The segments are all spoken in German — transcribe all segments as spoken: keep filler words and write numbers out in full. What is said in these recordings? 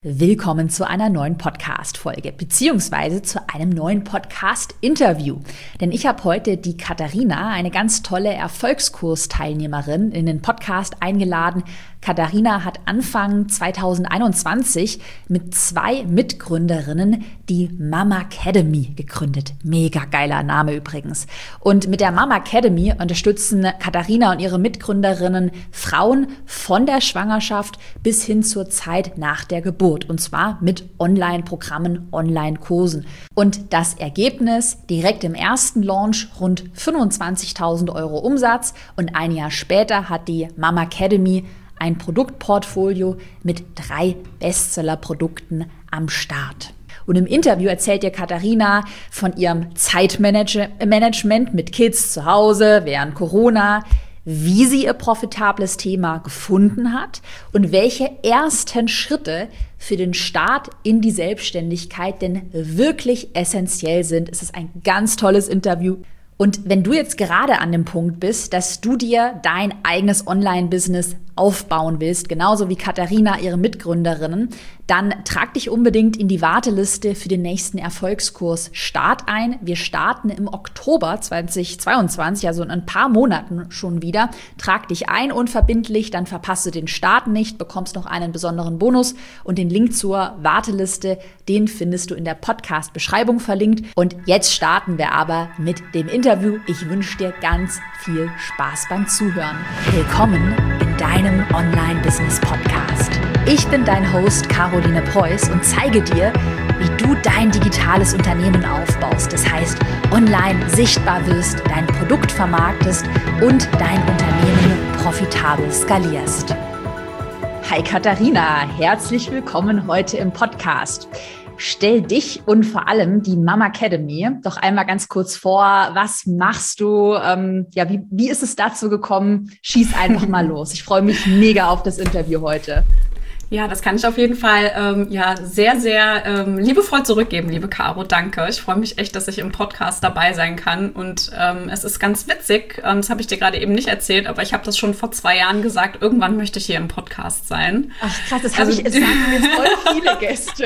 Willkommen zu einer neuen Podcast-Folge, beziehungsweise zu einem neuen Podcast-Interview. Denn ich habe heute die Katharina, eine ganz tolle Erfolgskursteilnehmerin, in den Podcast eingeladen. Katharina hat Anfang zwanzig einundzwanzig mit zwei Mitgründerinnen die Mamacademy gegründet. Mega geiler Name übrigens. Und mit der Mamacademy unterstützen Katharina und ihre Mitgründerinnen Frauen von der Schwangerschaft bis hin zur Zeit nach der Geburt. Und zwar mit Online-Programmen, Online-Kursen. Und das Ergebnis, direkt im ersten Launch rund fünfundzwanzigtausend Euro Umsatz. Und ein Jahr später hat die Mamacademy ein Produktportfolio mit drei Bestseller-Produkten am Start. Und im Interview erzählt dir Katharina von ihrem Zeitmanagement mit Kids zu Hause während Corona, wie sie ihr profitables Thema gefunden hat und welche ersten Schritte für den Start in die Selbstständigkeit denn wirklich essentiell sind. Es ist ein ganz tolles Interview. Und wenn du jetzt gerade an dem Punkt bist, dass du dir dein eigenes Online-Business aufbauen willst, genauso wie Katharina, ihre Mitgründerinnen, dann trag dich unbedingt in die Warteliste für den nächsten Erfolgskurs Start ein. Wir starten im Oktober zweitausendzweiundzwanzig, also in ein paar Monaten schon wieder. Trag dich ein unverbindlich, dann verpasst du den Start nicht, bekommst noch einen besonderen Bonus und den Link zur Warteliste, den findest du in der Podcast-Beschreibung verlinkt. Und jetzt starten wir aber mit dem Interview. Ich wünsche dir ganz viel Spaß beim Zuhören. Willkommen in deinem Online-Business-Podcast. Ich bin dein Host Caroline Preuß und zeige dir, wie du dein digitales Unternehmen aufbaust. Das heißt, online sichtbar wirst, dein Produkt vermarktest und dein Unternehmen profitabel skalierst. Hi Katharina, herzlich willkommen heute im Podcast. Stell dich und vor allem die Mamacademy doch einmal ganz kurz vor. Was machst du? Ähm, ja, wie, wie ist es dazu gekommen? Schieß einfach mal los. Ich freue mich mega auf das Interview heute. Ja, das kann ich auf jeden Fall ähm, ja sehr, sehr ähm, liebevoll zurückgeben, liebe Caro. Danke. Ich freue mich echt, dass ich im Podcast dabei sein kann. Und ähm, es ist ganz witzig, ähm, das habe ich dir gerade eben nicht erzählt, aber ich habe das schon vor zwei Jahren gesagt, irgendwann möchte ich hier im Podcast sein. Ach krass, das habe also, ich, es sagen jetzt voll viele Gäste.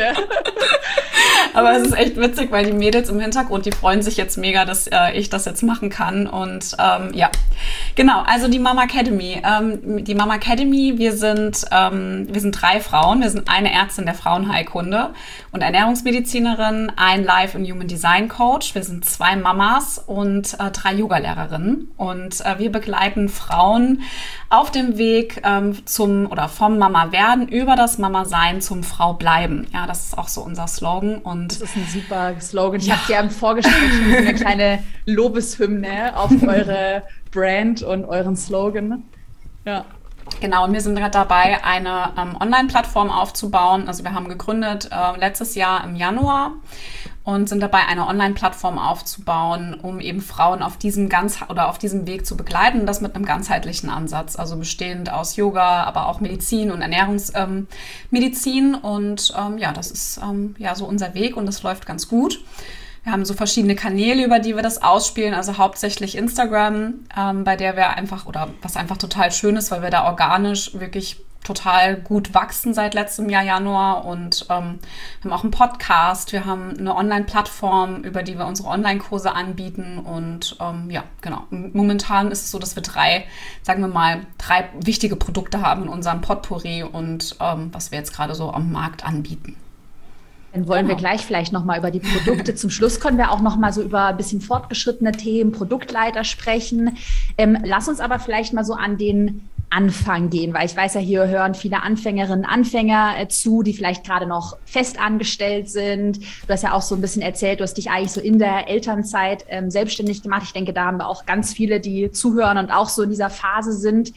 Aber es ist echt witzig, weil die Mädels im Hintergrund, die freuen sich jetzt mega, dass äh, ich das jetzt machen kann. Und ähm, ja, genau, also die Mamacademy. Ähm, die Mamacademy, wir sind, ähm, wir sind drei Frauen. Wir sind eine Ärztin der Frauenheilkunde und Ernährungsmedizinerin, ein Life- und Human Design Coach. Wir sind zwei Mamas und äh, drei Yoga-Lehrerinnen. Und äh, wir begleiten Frauen auf dem Weg ähm, zum oder vom Mama-Werden über das Mama-Sein zum Frau-Bleiben. Ja, das ist auch so unser Slogan. Und das ist ein super Slogan. Ich ja. habe dir im Vorgespräch schon eine kleine Lobeshymne auf eure Brand und euren Slogan. Ja. Genau, und wir sind gerade dabei, eine ähm, Online-Plattform aufzubauen. Also wir haben gegründet äh, letztes Jahr im Januar und sind dabei, eine Online-Plattform aufzubauen, um eben Frauen auf diesem ganz oder auf diesem Weg zu begleiten. Das mit einem ganzheitlichen Ansatz, also bestehend aus Yoga, aber auch Medizin und Ernährungsmedizin. Ähm, und ähm, ja, das ist ähm, ja so unser Weg und das läuft ganz gut. Wir haben so verschiedene Kanäle, über die wir das ausspielen, also hauptsächlich Instagram, ähm, bei der wir einfach, oder was einfach total schön ist, weil wir da organisch wirklich total gut wachsen seit letztem Jahr Januar und ähm, wir haben auch einen Podcast, wir haben eine Online-Plattform, über die wir unsere Online-Kurse anbieten und ähm, ja, genau. Momentan ist es so, dass wir drei, sagen wir mal, drei wichtige Produkte haben in unserem Potpourri und ähm, was wir jetzt gerade so am Markt anbieten. Dann wollen genau. wir gleich vielleicht nochmal über die Produkte. Zum Schluss können wir auch nochmal so über ein bisschen fortgeschrittene Themen, Produktleiter sprechen. Ähm, lass uns aber vielleicht mal so an den Anfang gehen, weil ich weiß ja, hier hören viele Anfängerinnen, Anfänger äh, zu, die vielleicht gerade noch fest angestellt sind. Du hast ja auch so ein bisschen erzählt, du hast dich eigentlich so in der Elternzeit ähm, selbstständig gemacht. Ich denke, da haben wir auch ganz viele, die zuhören und auch so in dieser Phase sind.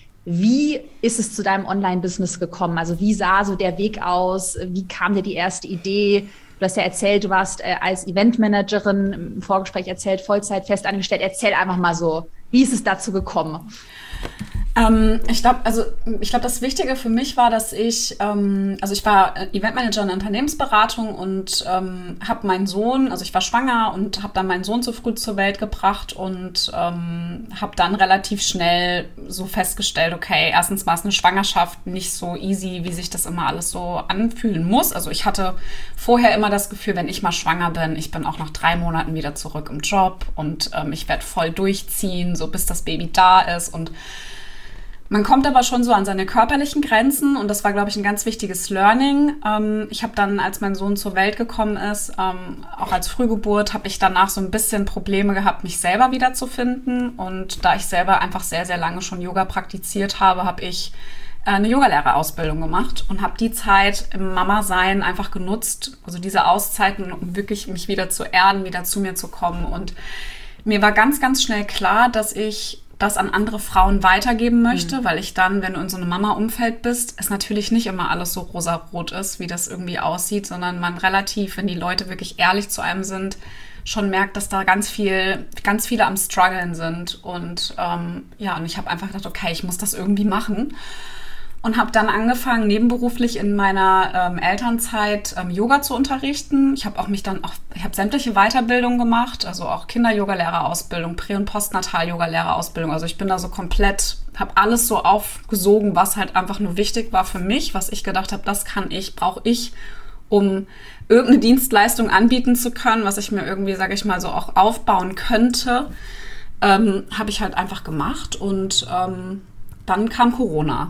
Wie ist es zu deinem Online-Business gekommen? Also wie sah so der Weg aus? Wie kam dir die erste Idee? Du hast ja erzählt, du warst äh, als Eventmanagerin im Vorgespräch erzählt, Vollzeit fest angestellt. Erzähl einfach mal so, wie ist es dazu gekommen? Ähm, ich glaube, also ich glaube, das Wichtige für mich war, dass ich, ähm, also ich war Eventmanager in der Unternehmensberatung und ähm, habe meinen Sohn, also ich war schwanger und habe dann meinen Sohn zu früh zur Welt gebracht und ähm, habe dann relativ schnell so festgestellt, okay, erstens war es eine Schwangerschaft nicht so easy, wie sich das immer alles so anfühlen muss. Also ich hatte vorher immer das Gefühl, wenn ich mal schwanger bin, ich bin auch nach drei Monaten wieder zurück im Job und ähm, ich werde voll durchziehen, so bis das Baby da ist. Und man kommt aber schon so an seine körperlichen Grenzen und das war, glaube ich, ein ganz wichtiges Learning. Ähm, ich habe dann, als mein Sohn zur Welt gekommen ist, ähm, auch als Frühgeburt, habe ich danach so ein bisschen Probleme gehabt, mich selber wiederzufinden. Und da ich selber einfach sehr, sehr lange schon Yoga praktiziert habe, habe ich äh, eine Yogalehrerausbildung gemacht und habe die Zeit im Mama-Sein einfach genutzt, also diese Auszeiten, um wirklich mich wieder zu erden, wieder zu mir zu kommen. Und mir war ganz, ganz schnell klar, dass ich das an andere Frauen weitergeben möchte, mhm. weil ich dann, wenn du in so einem Mama-Umfeld bist, es natürlich nicht immer alles so rosarot ist, wie das irgendwie aussieht, sondern man relativ, wenn die Leute wirklich ehrlich zu einem sind, schon merkt, dass da ganz viel, ganz viele am Struggeln sind. Und ähm, ja, und ich habe einfach gedacht, okay, ich muss das irgendwie machen. Und habe dann angefangen, nebenberuflich in meiner ähm, Elternzeit ähm, Yoga zu unterrichten. Ich habe auch mich dann auch, ich habe sämtliche Weiterbildungen gemacht, also auch Kinder-Yoga-Lehrerausbildung, Prä- und Postnatal-Yoga-Lehrerausbildung. Also ich bin da so komplett, habe alles so aufgesogen, was halt einfach nur wichtig war für mich, was ich gedacht habe, das kann ich, brauche ich, um irgendeine Dienstleistung anbieten zu können, was ich mir irgendwie, sage ich mal, so auch aufbauen könnte, ähm, habe ich halt einfach gemacht und ähm, dann kam Corona.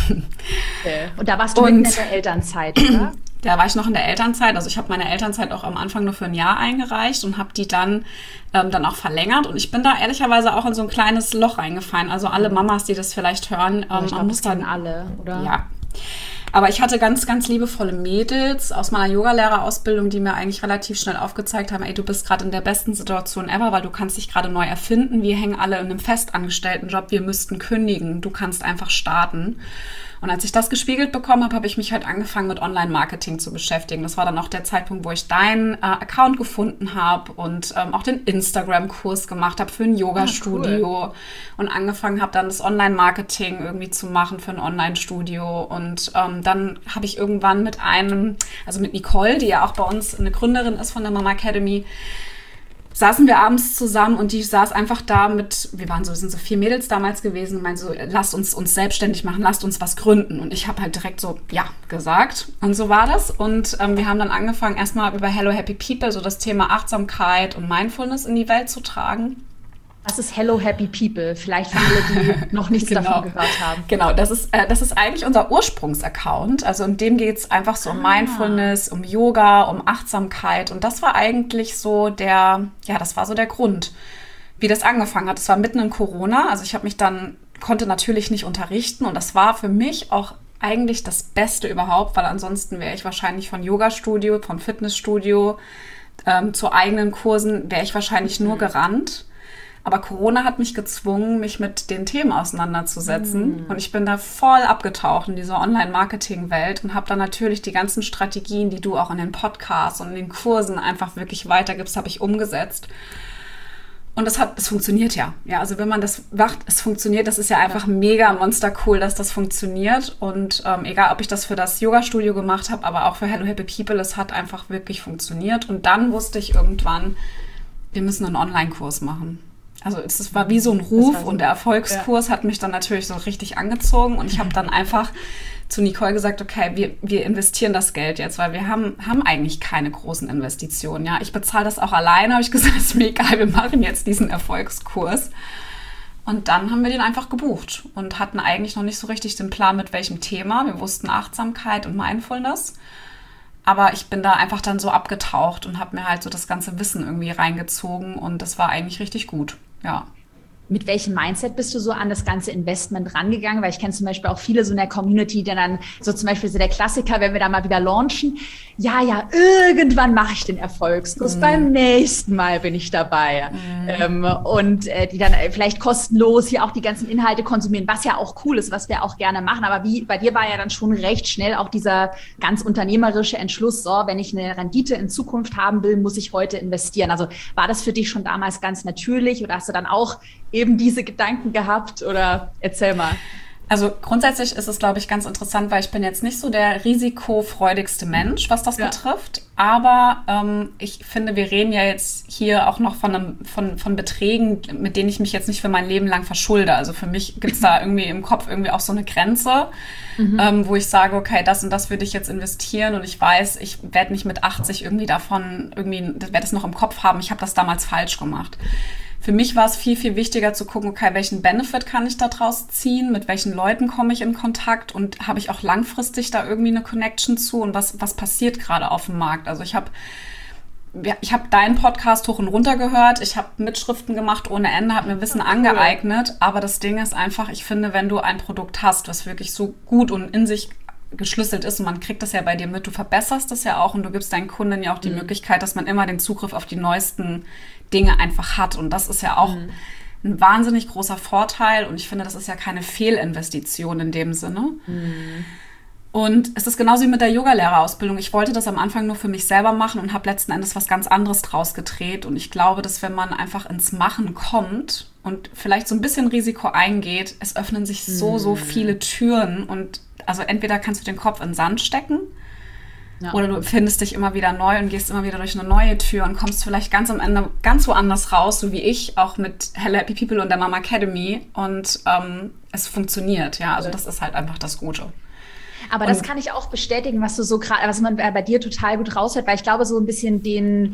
Okay. Und da warst du und, mitten in der Elternzeit, oder? Da war ich noch in der Elternzeit. Also ich habe meine Elternzeit auch am Anfang nur für ein Jahr eingereicht und habe die dann, ähm, dann auch verlängert. Und ich bin da ehrlicherweise auch in so ein kleines Loch reingefallen. Also alle Mamas, die das vielleicht hören. Ähm, ich glaube, das kennen alle, oder? Ja. Aber ich hatte ganz, ganz liebevolle Mädels aus meiner Yogalehrerausbildung, die mir eigentlich relativ schnell aufgezeigt haben, ey, du bist gerade in der besten Situation ever, weil du kannst dich gerade neu erfinden. Wir hängen alle in einem festangestellten Job, wir müssten kündigen. Du kannst einfach starten. Und als ich das gespiegelt bekommen habe, habe ich mich halt angefangen, mit Online-Marketing zu beschäftigen. Das war dann auch der Zeitpunkt, wo ich deinen äh, Account gefunden habe und ähm, auch den Instagram-Kurs gemacht habe für ein Yoga-Studio. Ah, cool. Und angefangen habe, dann das Online-Marketing irgendwie zu machen für ein Online-Studio. Und ähm, dann habe ich irgendwann mit einem, also mit Nicole, die ja auch bei uns eine Gründerin ist von der Mama Academy, saßen wir abends zusammen und die saß einfach da mit, wir waren so, wir sind so vier Mädels damals gewesen und meinte so, lasst uns uns selbstständig machen, lasst uns was gründen. Und ich habe halt direkt so, ja, gesagt. Und so war das. Und ähm, wir haben dann angefangen, erstmal über Hello Happy People so das Thema Achtsamkeit und Mindfulness in die Welt zu tragen. Was ist Hello Happy People? Vielleicht für alle, die noch nichts genau. davon gehört haben. Genau, das ist, äh, das ist eigentlich unser Ursprungsaccount. Also in dem geht es einfach so um ah. Mindfulness, um Yoga, um Achtsamkeit. Und das war eigentlich so der, ja, das war so der Grund, wie das angefangen hat. Es war mitten in Corona. Also ich habe mich dann, konnte natürlich nicht unterrichten. Und das war für mich auch eigentlich das Beste überhaupt, weil ansonsten wäre ich wahrscheinlich von Yoga-Studio, vom Fitnessstudio ähm, zu eigenen Kursen, wäre ich wahrscheinlich mhm. nur gerannt. Aber Corona hat mich gezwungen, mich mit den Themen auseinanderzusetzen. Mm. Und ich bin da voll abgetaucht in dieser Online-Marketing-Welt und habe dann natürlich die ganzen Strategien, die du auch in den Podcasts und in den Kursen einfach wirklich weitergibst, habe ich umgesetzt. Und das hat, es funktioniert ja. Ja, also wenn man das macht, es funktioniert. Das ist ja einfach ja. mega monster cool, dass das funktioniert. Und ähm, egal, ob ich das für das Yoga-Studio gemacht habe, aber auch für Hello Happy People, es hat einfach wirklich funktioniert. Und dann wusste ich irgendwann, wir müssen einen Online-Kurs machen. Also es war wie so ein Ruf so, und der Erfolgskurs ja. hat mich dann natürlich so richtig angezogen und ich habe dann einfach zu Nicole gesagt, okay, wir, wir investieren das Geld jetzt, weil wir haben, haben eigentlich keine großen Investitionen. Ja, ich bezahle das auch alleine, habe ich gesagt, ist mir egal, wir machen jetzt diesen Erfolgskurs. Und dann haben wir den einfach gebucht und hatten eigentlich noch nicht so richtig den Plan, mit welchem Thema. Wir wussten Achtsamkeit und Mindfulness. Aber ich bin da einfach dann so abgetaucht und habe mir halt so das ganze Wissen irgendwie reingezogen und das war eigentlich richtig gut, ja. Mit welchem Mindset bist du so an das ganze Investment rangegangen? Weil ich kenne zum Beispiel auch viele so in der Community, die dann so zum Beispiel so der Klassiker, wenn wir da mal wieder launchen, ja, ja, irgendwann mache ich den Erfolgskurs, mhm. beim nächsten Mal bin ich dabei. Mhm. Ähm, und äh, die dann äh, vielleicht kostenlos hier auch die ganzen Inhalte konsumieren, was ja auch cool ist, was wir auch gerne machen. Aber wie bei dir war ja dann schon recht schnell auch dieser ganz unternehmerische Entschluss, so, wenn ich eine Rendite in Zukunft haben will, muss ich heute investieren. Also war das für dich schon damals ganz natürlich oder hast du dann auch eben diese Gedanken gehabt oder erzähl mal. Also grundsätzlich ist es, glaube ich, ganz interessant, weil ich bin jetzt nicht so der risikofreudigste Mensch, was das ja. betrifft. Aber ähm, ich finde, wir reden ja jetzt hier auch noch von, einem, von, von Beträgen, mit denen ich mich jetzt nicht für mein Leben lang verschulde. Also für mich gibt es da irgendwie im Kopf irgendwie auch so eine Grenze, mhm. ähm, wo ich sage, okay, das und das würde ich jetzt investieren und ich weiß, ich werde nicht mit achtzig irgendwie davon, irgendwie werde es noch im Kopf haben, ich habe das damals falsch gemacht. Für mich war es viel, viel wichtiger zu gucken, okay, welchen Benefit kann ich da draus ziehen, mit welchen Leuten komme ich in Kontakt und habe ich auch langfristig da irgendwie eine Connection zu und was, was passiert gerade auf dem Markt. Also ich habe ich hab deinen Podcast hoch und runter gehört, ich habe Mitschriften gemacht ohne Ende, habe mir Wissen oh, cool. angeeignet, aber das Ding ist einfach, ich finde, wenn du ein Produkt hast, was wirklich so gut und in sich geschlüsselt ist und man kriegt das ja bei dir mit, du verbesserst das ja auch und du gibst deinen Kunden ja auch die mhm. Möglichkeit, dass man immer den Zugriff auf die neuesten Dinge einfach hat und das ist ja auch mhm. ein wahnsinnig großer Vorteil und ich finde, das ist ja keine Fehlinvestition in dem Sinne. Mhm. Und es ist genauso wie mit der Yogalehrerausbildung. Ich wollte das am Anfang nur für mich selber machen und habe letzten Endes was ganz anderes draus gedreht und ich glaube, dass wenn man einfach ins Machen kommt und vielleicht so ein bisschen Risiko eingeht, es öffnen sich so, mhm. so viele Türen und also entweder kannst du den Kopf in den Sand stecken ja. oder du findest dich immer wieder neu und gehst immer wieder durch eine neue Tür und kommst vielleicht ganz am Ende ganz woanders raus, so wie ich, auch mit Hello Happy People und der Mama Academy und ähm, es funktioniert, ja, also das ist halt einfach das Gute. Aber das kann ich auch bestätigen, was du so gerade, was man bei dir total gut raushört, weil ich glaube, so ein bisschen den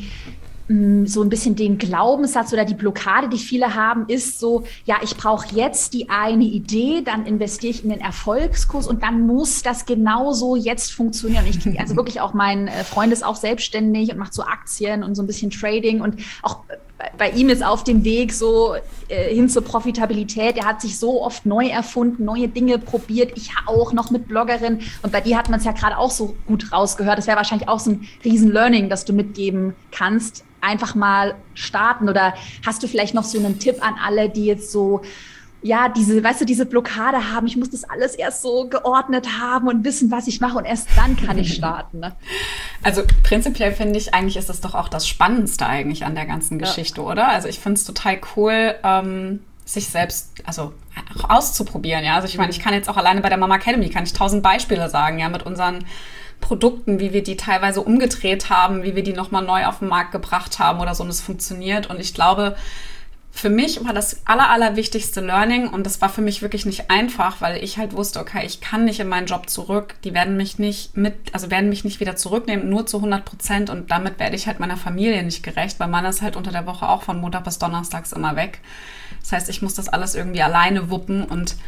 so ein bisschen den Glaubenssatz oder die Blockade, die viele haben, ist so, ja, ich brauche jetzt die eine Idee, dann investiere ich in den Erfolgskurs und dann muss das genauso jetzt funktionieren. Und ich, also wirklich auch mein Freund ist auch selbstständig und macht so Aktien und so ein bisschen Trading und auch bei ihm ist auf dem Weg so äh, hin zur Profitabilität. Er hat sich so oft neu erfunden, neue Dinge probiert. Ich auch noch mit Bloggerin. Und bei dir hat man es ja gerade auch so gut rausgehört. Das wäre wahrscheinlich auch so ein Riesen-Learning, das du mitgeben kannst. Einfach mal starten. Oder hast du vielleicht noch so einen Tipp an alle, die jetzt so, ja, diese, weißt du, diese Blockade haben. Ich muss das alles erst so geordnet haben und wissen, was ich mache und erst dann kann ich starten. Ne? Also prinzipiell finde ich, eigentlich ist das doch auch das Spannendste eigentlich an der ganzen Geschichte, ja. oder? Also ich finde es total cool, ähm, sich selbst, also auch auszuprobieren, ja. Also ich meine, ich kann jetzt auch alleine bei der Mama Academy, kann ich tausend Beispiele sagen, ja, mit unseren Produkten, wie wir die teilweise umgedreht haben, wie wir die nochmal neu auf den Markt gebracht haben oder so und es funktioniert und ich glaube, für mich war das aller, allerwichtigste Learning und das war für mich wirklich nicht einfach, weil ich halt wusste, okay, ich kann nicht in meinen Job zurück, die werden mich nicht mit, also werden mich nicht wieder zurücknehmen, nur zu hundert Prozent und damit werde ich halt meiner Familie nicht gerecht, weil man ist halt unter der Woche auch von Montag bis Donnerstags immer weg. Das heißt, ich muss das alles irgendwie alleine wuppen und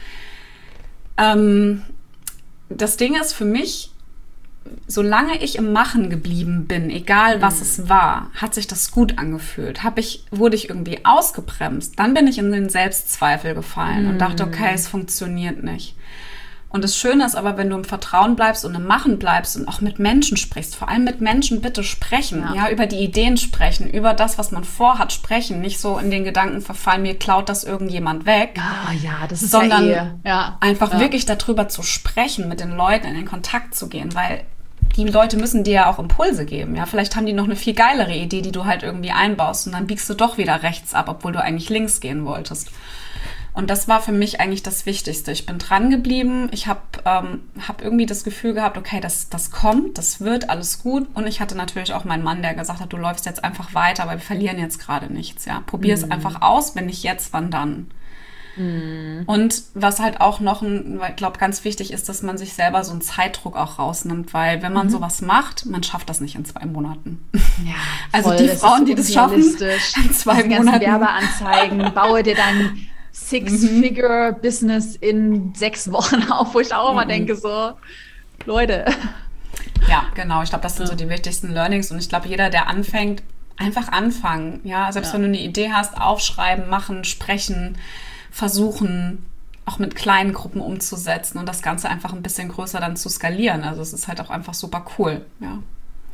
ähm, das Ding ist für mich, solange ich im Machen geblieben bin, egal was mhm. es war, hat sich das gut angefühlt. Hab ich, wurde ich irgendwie ausgebremst, dann bin ich in den Selbstzweifel gefallen mhm. und dachte, okay, es funktioniert nicht. Und das Schöne ist aber, wenn du im Vertrauen bleibst und im Machen bleibst und auch mit Menschen sprichst, vor allem mit Menschen bitte sprechen, ja, ja über die Ideen sprechen, über das, was man vorhat, sprechen, nicht so in den Gedanken verfallen, mir klaut das irgendjemand weg. Ja, ja, das ist sondern ja eh. ja. einfach ja. wirklich darüber zu sprechen, mit den Leuten in den Kontakt zu gehen, weil die Leute müssen dir ja auch Impulse geben, ja, vielleicht haben die noch eine viel geilere Idee, die du halt irgendwie einbaust und dann biegst du doch wieder rechts ab, obwohl du eigentlich links gehen wolltest. Und das war für mich eigentlich das Wichtigste. Ich bin dran geblieben. Ich habe ähm, hab irgendwie das Gefühl gehabt, okay, das, das kommt, das wird, alles gut. Und ich hatte natürlich auch meinen Mann, der gesagt hat, du läufst jetzt einfach weiter, aber wir verlieren jetzt gerade nichts. Ja, probier es mm. einfach aus. Wenn nicht jetzt, wann dann? Mm. Und was halt auch noch, ein, ich glaube, ganz wichtig ist, dass man sich selber so einen Zeitdruck auch rausnimmt. Weil wenn man mhm. sowas macht, man schafft das nicht in zwei Monaten. Ja, also voll, die Frauen, die das schaffen, in zwei die Monaten. Werbeanzeigen, baue dir dann Six-Figure-Business in sechs Wochen auf, wo ich auch immer mhm. denke, so, Leute. Ja, genau. Ich glaube, das sind ja. so die wichtigsten Learnings. Und ich glaube, jeder, der anfängt, einfach anfangen. Ja, selbst ja. wenn du eine Idee hast, aufschreiben, machen, sprechen, versuchen, auch mit kleinen Gruppen umzusetzen und das Ganze einfach ein bisschen größer dann zu skalieren. Also es ist halt auch einfach super cool, ja.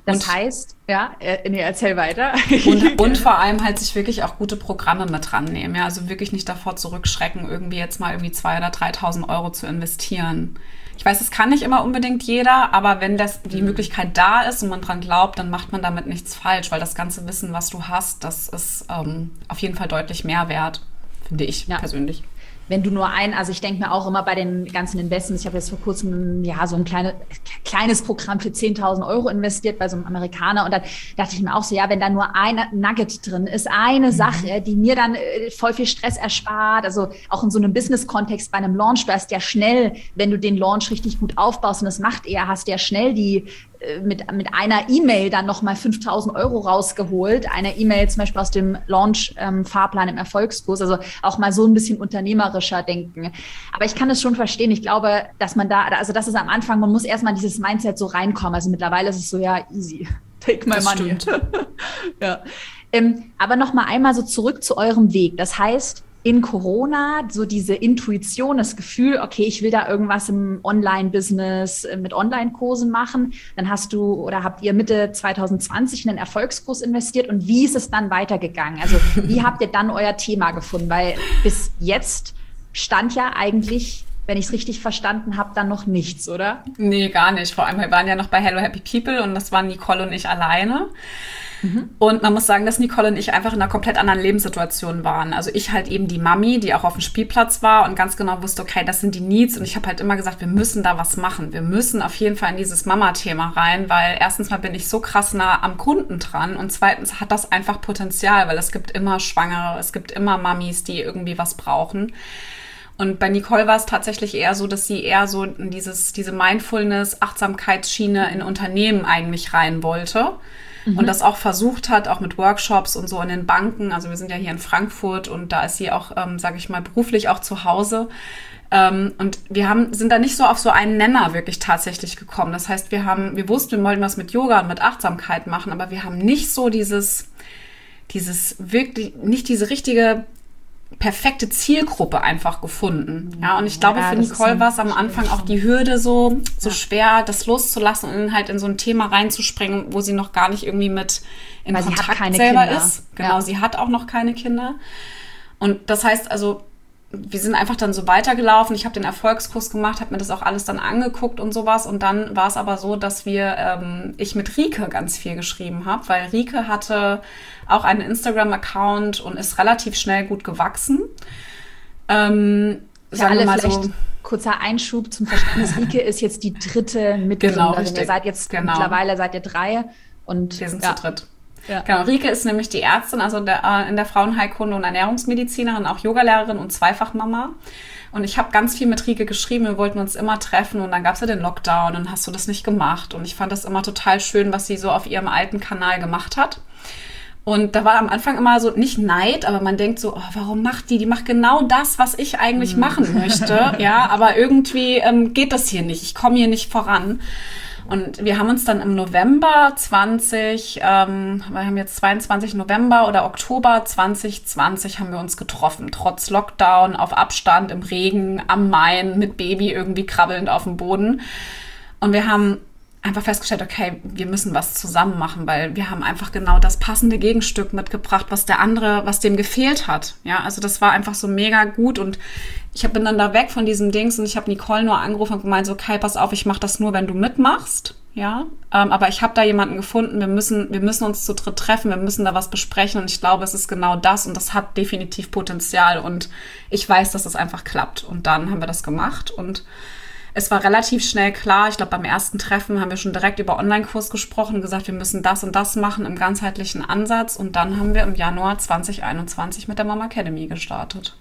Das und, heißt, ja, äh, nee, erzähl weiter. Und, und vor allem halt sich wirklich auch gute Programme mit dran nehmen. Ja, also wirklich nicht davor zurückschrecken, irgendwie jetzt mal irgendwie zweitausend oder dreitausend Euro zu investieren. Ich weiß, das kann nicht immer unbedingt jeder, aber wenn das die Möglichkeit da ist und man dran glaubt, dann macht man damit nichts falsch, weil das ganze Wissen, was du hast, das ist ähm, auf jeden Fall deutlich mehr wert, finde ich ja. persönlich. Wenn du nur ein, also ich denke mir auch immer bei den ganzen Investments, ich habe jetzt vor kurzem ja so ein kleine, kleines Programm für zehntausend Euro investiert bei so einem Amerikaner und dann dachte ich mir auch so, ja, wenn da nur ein Nugget drin ist, eine mhm. Sache, die mir dann äh, voll viel Stress erspart, also auch in so einem Business-Kontext bei einem Launch, du hast ja schnell, wenn du den Launch richtig gut aufbaust und das macht er, hast du ja schnell die mit, mit einer E-Mail dann nochmal fünftausend Euro rausgeholt. Eine E-Mail zum Beispiel aus dem Launch-Fahrplan ähm, im Erfolgskurs. Also auch mal so ein bisschen unternehmerischer denken. Aber ich kann es schon verstehen. Ich glaube, dass man da, also das ist am Anfang, man muss erstmal in dieses Mindset so reinkommen. Also mittlerweile ist es so, ja, easy. Take my das money. ja. ähm, aber nochmal einmal so zurück zu eurem Weg. Das heißt, in Corona so diese Intuition, das Gefühl, okay, ich will da irgendwas im Online-Business mit Online-Kursen machen. Dann hast du oder habt ihr Mitte zwanzig zwanzig in einen Erfolgskurs investiert und wie ist es dann weitergegangen? Also wie habt ihr dann euer Thema gefunden? Weil bis jetzt stand ja eigentlich, wenn ich es richtig verstanden habe, dann noch nichts, oder? Nee, gar nicht. Vor allem, wir waren ja noch bei Hello Happy People und das waren Nicole und ich alleine. Und man muss sagen, dass Nicole und ich einfach in einer komplett anderen Lebenssituation waren. Also ich halt eben die Mami, die auch auf dem Spielplatz war und ganz genau wusste, okay, das sind die Needs. Und ich habe halt immer gesagt, wir müssen da was machen. Wir müssen auf jeden Fall in dieses Mama-Thema rein, weil erstens mal bin ich so krass nah am Kunden dran und zweitens hat das einfach Potenzial, weil es gibt immer Schwangere, es gibt immer Mamis, die irgendwie was brauchen. Und bei Nicole war es tatsächlich eher so, dass sie eher so in dieses, diese Mindfulness, Achtsamkeitsschiene in Unternehmen eigentlich rein wollte. Und das auch versucht hat, auch mit Workshops und so in den Banken. Also wir sind ja hier in Frankfurt und da ist sie auch, ähm, sage ich mal, beruflich auch zu Hause. Ähm, und wir haben, sind da nicht so auf so einen Nenner wirklich tatsächlich gekommen. Das heißt, wir haben, wir wussten, wir wollten was mit Yoga und mit Achtsamkeit machen, aber wir haben nicht so dieses, dieses wirklich, nicht diese richtige perfekte Zielgruppe einfach gefunden. Ja, und ich glaube, ja, für Nicole war es am Anfang auch die Hürde so, so ja. schwer, das loszulassen und halt in so ein Thema reinzuspringen, wo sie noch gar nicht irgendwie mit in Weil Kontakt selber Kinder. ist. Genau, ja. sie hat auch noch keine Kinder. Und das heißt also, wir sind einfach dann so weitergelaufen. Ich habe den Erfolgskurs gemacht, habe mir das auch alles dann angeguckt und sowas. Und dann war es aber so, dass wir, ähm, ich mit Rike ganz viel geschrieben habe, weil Rike hatte auch einen Instagram-Account und ist relativ schnell gut gewachsen. Ähm, Für alle mal vielleicht so, kurzer Einschub zum Verständnis. Rike ist jetzt die dritte Mitgründerin. Genau, ihr seid jetzt genau. mittlerweile seid ihr drei und wir sind ja. zu dritt. Ja. Genau, Rike ist nämlich die Ärztin, also der, äh, in der Frauenheilkunde und Ernährungsmedizinerin, auch Yogalehrerin und Zweifachmama. Und ich habe ganz viel mit Rike geschrieben, wir wollten uns immer treffen und dann gab es ja den Lockdown und hast du das nicht gemacht. Und ich fand das immer total schön, was sie so auf ihrem alten Kanal gemacht hat. Und da war am Anfang immer so, nicht Neid, aber man denkt so, oh, warum macht die? Die macht genau das, was ich eigentlich machen möchte. Ja, aber irgendwie ähm, geht das hier nicht. Ich komme hier nicht voran. Und wir haben uns dann im November zwanzig, ähm, wir haben jetzt zweiundzwanzig November oder Oktober zwanzig zwanzig haben wir uns getroffen. Trotz Lockdown, auf Abstand, im Regen, am Main, mit Baby irgendwie krabbelnd auf dem Boden. Und wir haben einfach festgestellt, okay, wir müssen was zusammen machen, weil wir haben einfach genau das passende Gegenstück mitgebracht, was der andere, was dem gefehlt hat. Ja, also das war einfach so mega gut und ich bin dann da weg von diesem Dings und ich habe Nicole nur angerufen und gemeint, so, okay, pass auf, ich mache das nur, wenn du mitmachst. Ja, ähm, aber ich habe da jemanden gefunden, wir müssen, wir müssen uns zu dritt treffen, wir müssen da was besprechen und ich glaube, es ist genau das und das hat definitiv Potenzial und ich weiß, dass das einfach klappt. Und dann haben wir das gemacht und es war relativ schnell klar, ich glaube, beim ersten Treffen haben wir schon direkt über Online-Kurs gesprochen und gesagt, wir müssen das und das machen im ganzheitlichen Ansatz. Und dann haben wir im Januar zwanzig einundzwanzig mit der Mama Academy gestartet.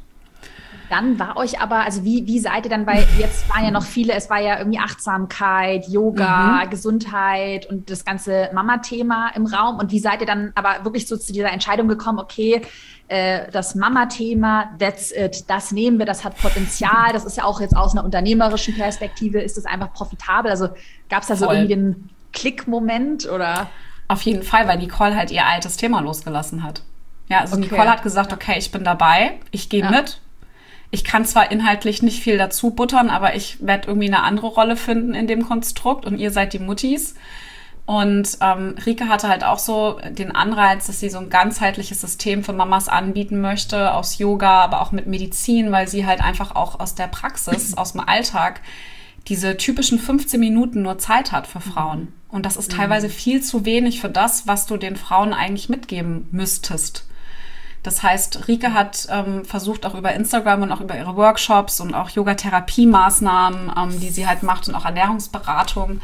Dann war euch aber, also wie, wie seid ihr dann, weil jetzt waren ja noch viele, es war ja irgendwie Achtsamkeit, Yoga, mhm. Gesundheit und das ganze Mama-Thema im Raum. Und wie seid ihr dann aber wirklich so zu dieser Entscheidung gekommen, okay, äh, das Mama-Thema, that's it, das nehmen wir, das hat Potenzial, das ist ja auch jetzt aus einer unternehmerischen Perspektive, ist das einfach profitabel? Also gab es da so Voll. irgendwie den Klick-Moment oder? Auf jeden Fall, weil Nicole halt ihr altes Thema losgelassen hat. Ja, also okay. Nicole hat gesagt, okay, ich bin dabei, ich gehe ja. mit. Ich kann zwar inhaltlich nicht viel dazu buttern, aber ich werde irgendwie eine andere Rolle finden in dem Konstrukt und ihr seid die Muttis. Und ähm, Rike hatte halt auch so den Anreiz, dass sie so ein ganzheitliches System für Mamas anbieten möchte, aus Yoga, aber auch mit Medizin, weil sie halt einfach auch aus der Praxis, aus dem Alltag, diese typischen fünfzehn Minuten nur Zeit hat für Frauen. Und das ist teilweise viel zu wenig für das, was du den Frauen eigentlich mitgeben müsstest. Das heißt, Rike hat ähm, versucht, auch über Instagram und auch über ihre Workshops und auch Yoga-Therapie-Maßnahmen, ähm, die sie halt macht und auch Ernährungsberatung,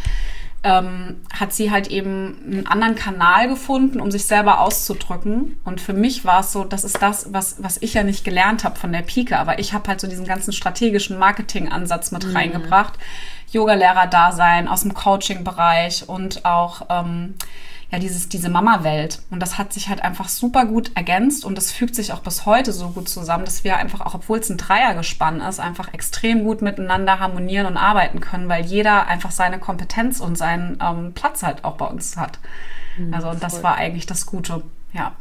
ähm, hat sie halt eben einen anderen Kanal gefunden, um sich selber auszudrücken. Und für mich war es so, das ist das, was, was ich ja nicht gelernt habe von der Pike, aber ich habe halt so diesen ganzen strategischen Marketing-Ansatz mit mhm. reingebracht. Yoga-Lehrer-Dasein aus dem Coaching-Bereich und auch ähm, ja dieses diese Mama-Welt. Und das hat sich halt einfach super gut ergänzt und das fügt sich auch bis heute so gut zusammen, dass wir einfach auch, obwohl es ein Dreiergespann ist, einfach extrem gut miteinander harmonieren und arbeiten können, weil jeder einfach seine Kompetenz und seinen ähm, Platz halt auch bei uns hat. Mhm, also und das voll. War eigentlich das Gute, ja.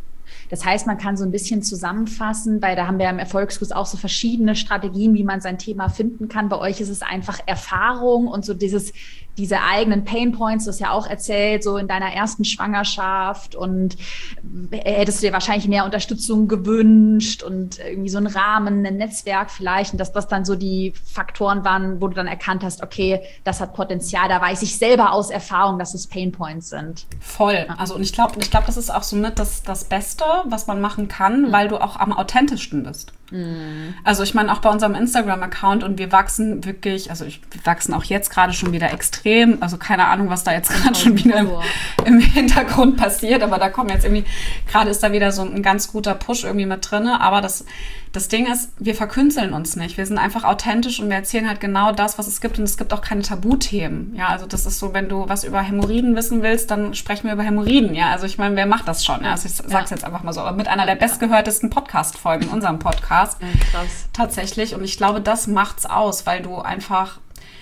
Das heißt, man kann so ein bisschen zusammenfassen, weil da haben wir im Erfolgskurs auch so verschiedene Strategien, wie man sein Thema finden kann. Bei euch ist es einfach Erfahrung und so dieses, diese eigenen Painpoints, du hast ja auch erzählt, so in deiner ersten Schwangerschaft und hättest du dir wahrscheinlich mehr Unterstützung gewünscht und irgendwie so einen Rahmen, ein Netzwerk vielleicht und dass das dann so die Faktoren waren, wo du dann erkannt hast, okay, das hat Potenzial, da weiß ich selber aus Erfahrung, dass es Painpoints sind. Voll, also und ich glaube, ich glaube, das ist auch somit das, das Beste, was man machen kann, mhm. weil du auch am authentischsten bist. Mhm. Also ich meine auch bei unserem Instagram-Account und wir wachsen wirklich, also ich, wir wachsen auch jetzt gerade schon wieder extrem, also keine Ahnung, was da jetzt gerade schon wieder im, im Hintergrund passiert, aber da kommen jetzt irgendwie, gerade ist da wieder so ein ganz guter Push irgendwie mit drin, aber das, das Ding ist, wir verkünsteln uns nicht, wir sind einfach authentisch und wir erzählen halt genau das, was es gibt und es gibt auch keine Tabuthemen, ja, also das ist so, wenn du was über Hämorrhoiden wissen willst, dann sprechen wir über Hämorrhoiden, ja, also ich meine, wer macht das schon, ja, also ich sag's ja. jetzt einfach mal so, aber mit einer der bestgehörtesten Podcast-Folgen in unserem Podcast. Ja, krass. Tatsächlich. Und ich glaube, das macht's aus, weil du einfach,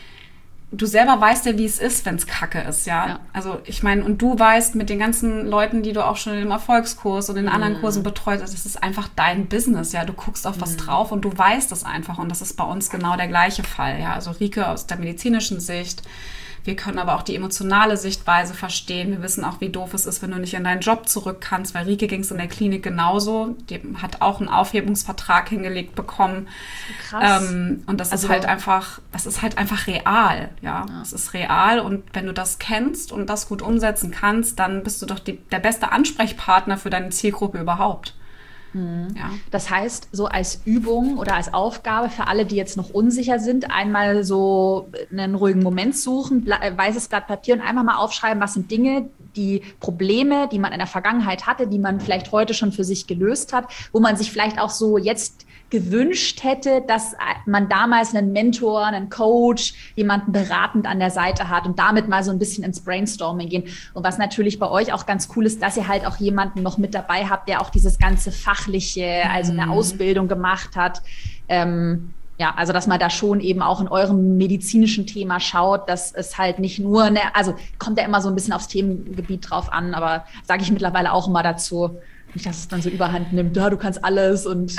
du selber weißt ja, wie es ist, wenn es Kacke ist, ja. ja. Also ich meine, und du weißt mit den ganzen Leuten, die du auch schon im Erfolgskurs und in anderen mm. Kursen betreut hast, das ist einfach dein Business, ja. Du guckst auf was mm. drauf und du weißt es einfach. Und das ist bei uns genau der gleiche Fall, ja. Also Rike aus der medizinischen Sicht. Wir können aber auch die emotionale Sichtweise verstehen. Wir wissen auch, wie doof es ist, wenn du nicht in deinen Job zurück kannst, weil Rike ging es in der Klinik genauso. Die hat auch einen Aufhebungsvertrag hingelegt bekommen. Krass. Ähm, und das also, ist halt einfach, das ist halt einfach real, ja. ja. Es ist real und wenn du das kennst und das gut umsetzen kannst, dann bist du doch die, der beste Ansprechpartner für deine Zielgruppe überhaupt. Mhm. Ja. Das heißt, so als Übung oder als Aufgabe für alle, die jetzt noch unsicher sind, einmal so einen ruhigen Moment suchen, weißes Blatt Papier und einfach mal aufschreiben, was sind Dinge, die Probleme, die man in der Vergangenheit hatte, die man vielleicht heute schon für sich gelöst hat, wo man sich vielleicht auch so jetzt gewünscht hätte, dass man damals einen Mentor, einen Coach, jemanden beratend an der Seite hat und damit mal so ein bisschen ins Brainstorming gehen. Und was natürlich bei euch auch ganz cool ist, dass ihr halt auch jemanden noch mit dabei habt, der auch dieses ganze Fachliche, also eine Ausbildung gemacht hat. Ähm, ja, also dass man da schon eben auch in eurem medizinischen Thema schaut, dass es halt nicht nur, eine, also kommt ja immer so ein bisschen aufs Themengebiet drauf an, aber sage ich mittlerweile auch immer dazu, nicht, dass es dann so überhand nimmt, ja, du kannst alles und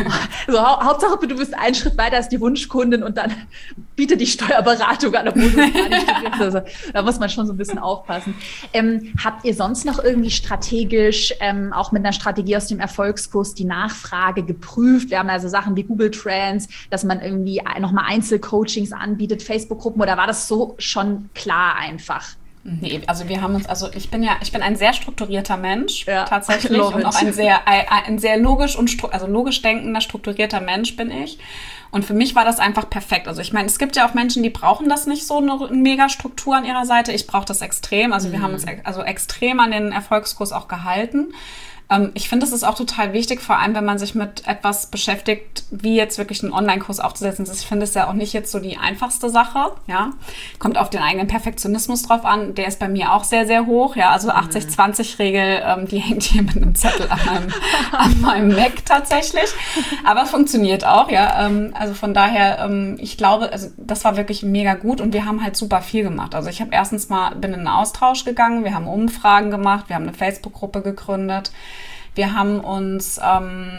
so, hau- Hauptsache du bist einen Schritt weiter als die Wunschkundin und dann biete die Steuerberatung an, obwohl du es gar nicht studierst. Also, da muss man schon so ein bisschen aufpassen. Ähm, habt ihr sonst noch irgendwie strategisch, ähm, auch mit einer Strategie aus dem Erfolgskurs, die Nachfrage geprüft? Wir haben also Sachen wie Google Trends, dass man irgendwie nochmal Einzelcoachings anbietet, Facebook-Gruppen, oder war das so schon klar einfach? Nee, also wir haben uns, also ich bin ja, ich bin ein sehr strukturierter Mensch, ja, tatsächlich, und it. auch ein sehr, ein, ein sehr logisch und, also logisch denkender, strukturierter Mensch bin ich. Und für mich war das einfach perfekt. Also ich meine, es gibt ja auch Menschen, die brauchen das nicht so, eine Mega-Struktur an ihrer Seite. Ich brauche das extrem. Also mhm. wir haben uns also extrem an den Erfolgskurs auch gehalten. Ähm, ich finde, es ist auch total wichtig, vor allem, wenn man sich mit etwas beschäftigt, wie jetzt wirklich einen Online-Kurs aufzusetzen. Ich finde es ja auch nicht jetzt so die einfachste Sache, ja. Kommt auf den eigenen Perfektionismus drauf an. Der ist bei mir auch sehr, sehr hoch, ja. Also achtzig zwanzig Regel, ähm, die hängt hier mit einem Zettel an meinem, an meinem Mac tatsächlich. Aber funktioniert auch, ja. Ähm, also von daher, ähm, ich glaube, also das war wirklich mega gut und wir haben halt super viel gemacht. Also ich habe erstens mal, bin in einen Austausch gegangen, wir haben Umfragen gemacht, wir haben eine Facebook-Gruppe gegründet. Wir haben uns ähm,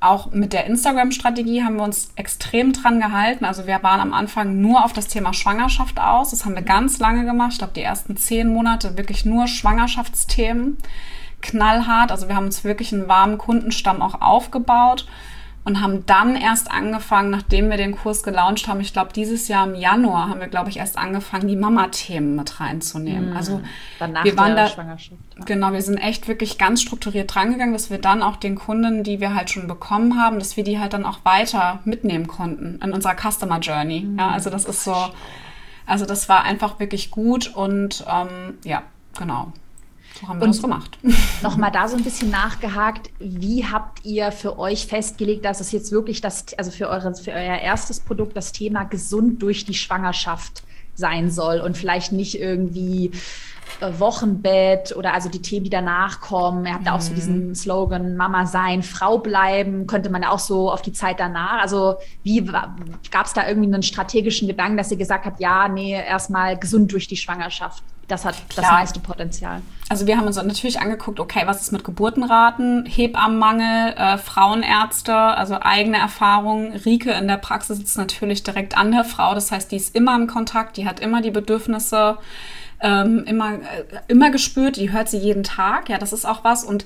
auch mit der Instagram-Strategie haben wir uns extrem dran gehalten. Also wir waren am Anfang nur auf das Thema Schwangerschaft aus. Das haben wir ganz lange gemacht. Ich glaube, die ersten zehn Monate wirklich nur Schwangerschaftsthemen. Knallhart. Also wir haben uns wirklich einen warmen Kundenstamm auch aufgebaut und haben dann erst angefangen, nachdem wir den Kurs gelauncht haben, ich glaube, dieses Jahr im Januar haben wir, glaube ich, erst angefangen, die Mama-Themen mit reinzunehmen. Mhm. Also dann nach wir waren der da, Schwangerschaft. Genau, wir sind echt wirklich ganz strukturiert drangegangen, dass wir dann auch den Kunden, die wir halt schon bekommen haben, dass wir die halt dann auch weiter mitnehmen konnten in unserer Customer Journey. Mhm. Ja, also das ist so, also das war einfach wirklich gut und ähm, ja, genau. So haben wir und das gemacht. Nochmal da so ein bisschen nachgehakt, wie habt ihr für euch festgelegt, dass es jetzt wirklich das, also für, eure, für euer erstes Produkt das Thema gesund durch die Schwangerschaft sein soll und vielleicht nicht irgendwie äh, Wochenbett oder also die Themen, die danach kommen. Ihr habt ja auch so diesen Slogan, Mama sein, Frau bleiben, könnte man ja auch so auf die Zeit danach. Also wie gab es da irgendwie einen strategischen Gedanken, dass ihr gesagt habt, ja, nee, erstmal gesund durch die Schwangerschaft? Das hat Klar. das meiste Potenzial. Also wir haben uns natürlich angeguckt, okay, was ist mit Geburtenraten, Hebammenmangel, äh, Frauenärzte, also eigene Erfahrungen. Rike in der Praxis sitzt natürlich direkt an der Frau, das heißt, die ist immer im Kontakt, die hat immer die Bedürfnisse ähm, immer, äh, immer gespürt, die hört sie jeden Tag, ja, das ist auch was und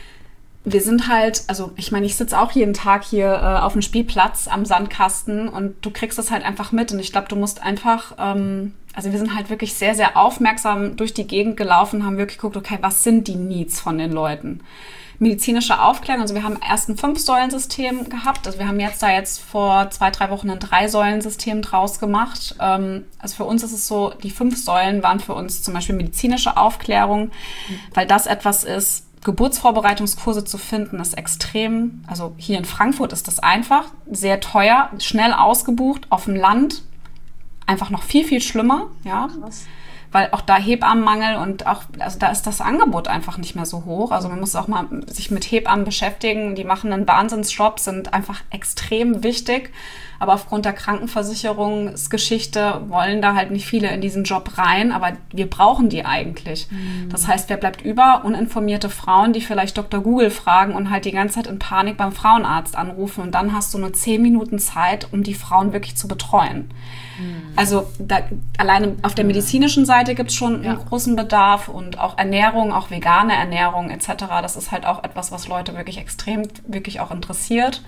wir sind halt, also ich meine, ich sitze auch jeden Tag hier äh, auf dem Spielplatz am Sandkasten und du kriegst das halt einfach mit und ich glaube, du musst einfach, ähm, also wir sind halt wirklich sehr, sehr aufmerksam durch die Gegend gelaufen, haben wirklich geguckt, okay, was sind die Needs von den Leuten? Medizinische Aufklärung, also wir haben erst ein Fünf-Säulen-System gehabt, also wir haben jetzt da jetzt vor zwei, drei Wochen ein Drei-Säulen-System draus gemacht. Ähm, also für uns ist es so, die fünf Säulen waren für uns zum Beispiel medizinische Aufklärung, mhm. weil das etwas ist, Geburtsvorbereitungskurse zu finden, ist extrem, also hier in Frankfurt ist das einfach, sehr teuer, schnell ausgebucht, auf dem Land einfach noch viel, viel schlimmer, ja, Krass. Weil auch da Hebammenmangel und auch, also da ist das Angebot einfach nicht mehr so hoch, also man muss auch mal sich mit Hebammen beschäftigen, die machen einen Wahnsinnsjob, sind einfach extrem wichtig, aber aufgrund der Krankenversicherungsgeschichte wollen da halt nicht viele in diesen Job rein, aber wir brauchen die eigentlich. Mhm. Das heißt, wer bleibt über? Uninformierte Frauen, die vielleicht Doktor Google fragen und halt die ganze Zeit in Panik beim Frauenarzt anrufen und dann hast du nur zehn Minuten Zeit, um die Frauen wirklich zu betreuen. Mhm. Also da, alleine auf der medizinischen Seite gibt es schon ja. einen großen Bedarf und auch Ernährung, auch vegane Ernährung et cetera. Das ist halt auch etwas, was Leute wirklich extrem, wirklich auch interessiert.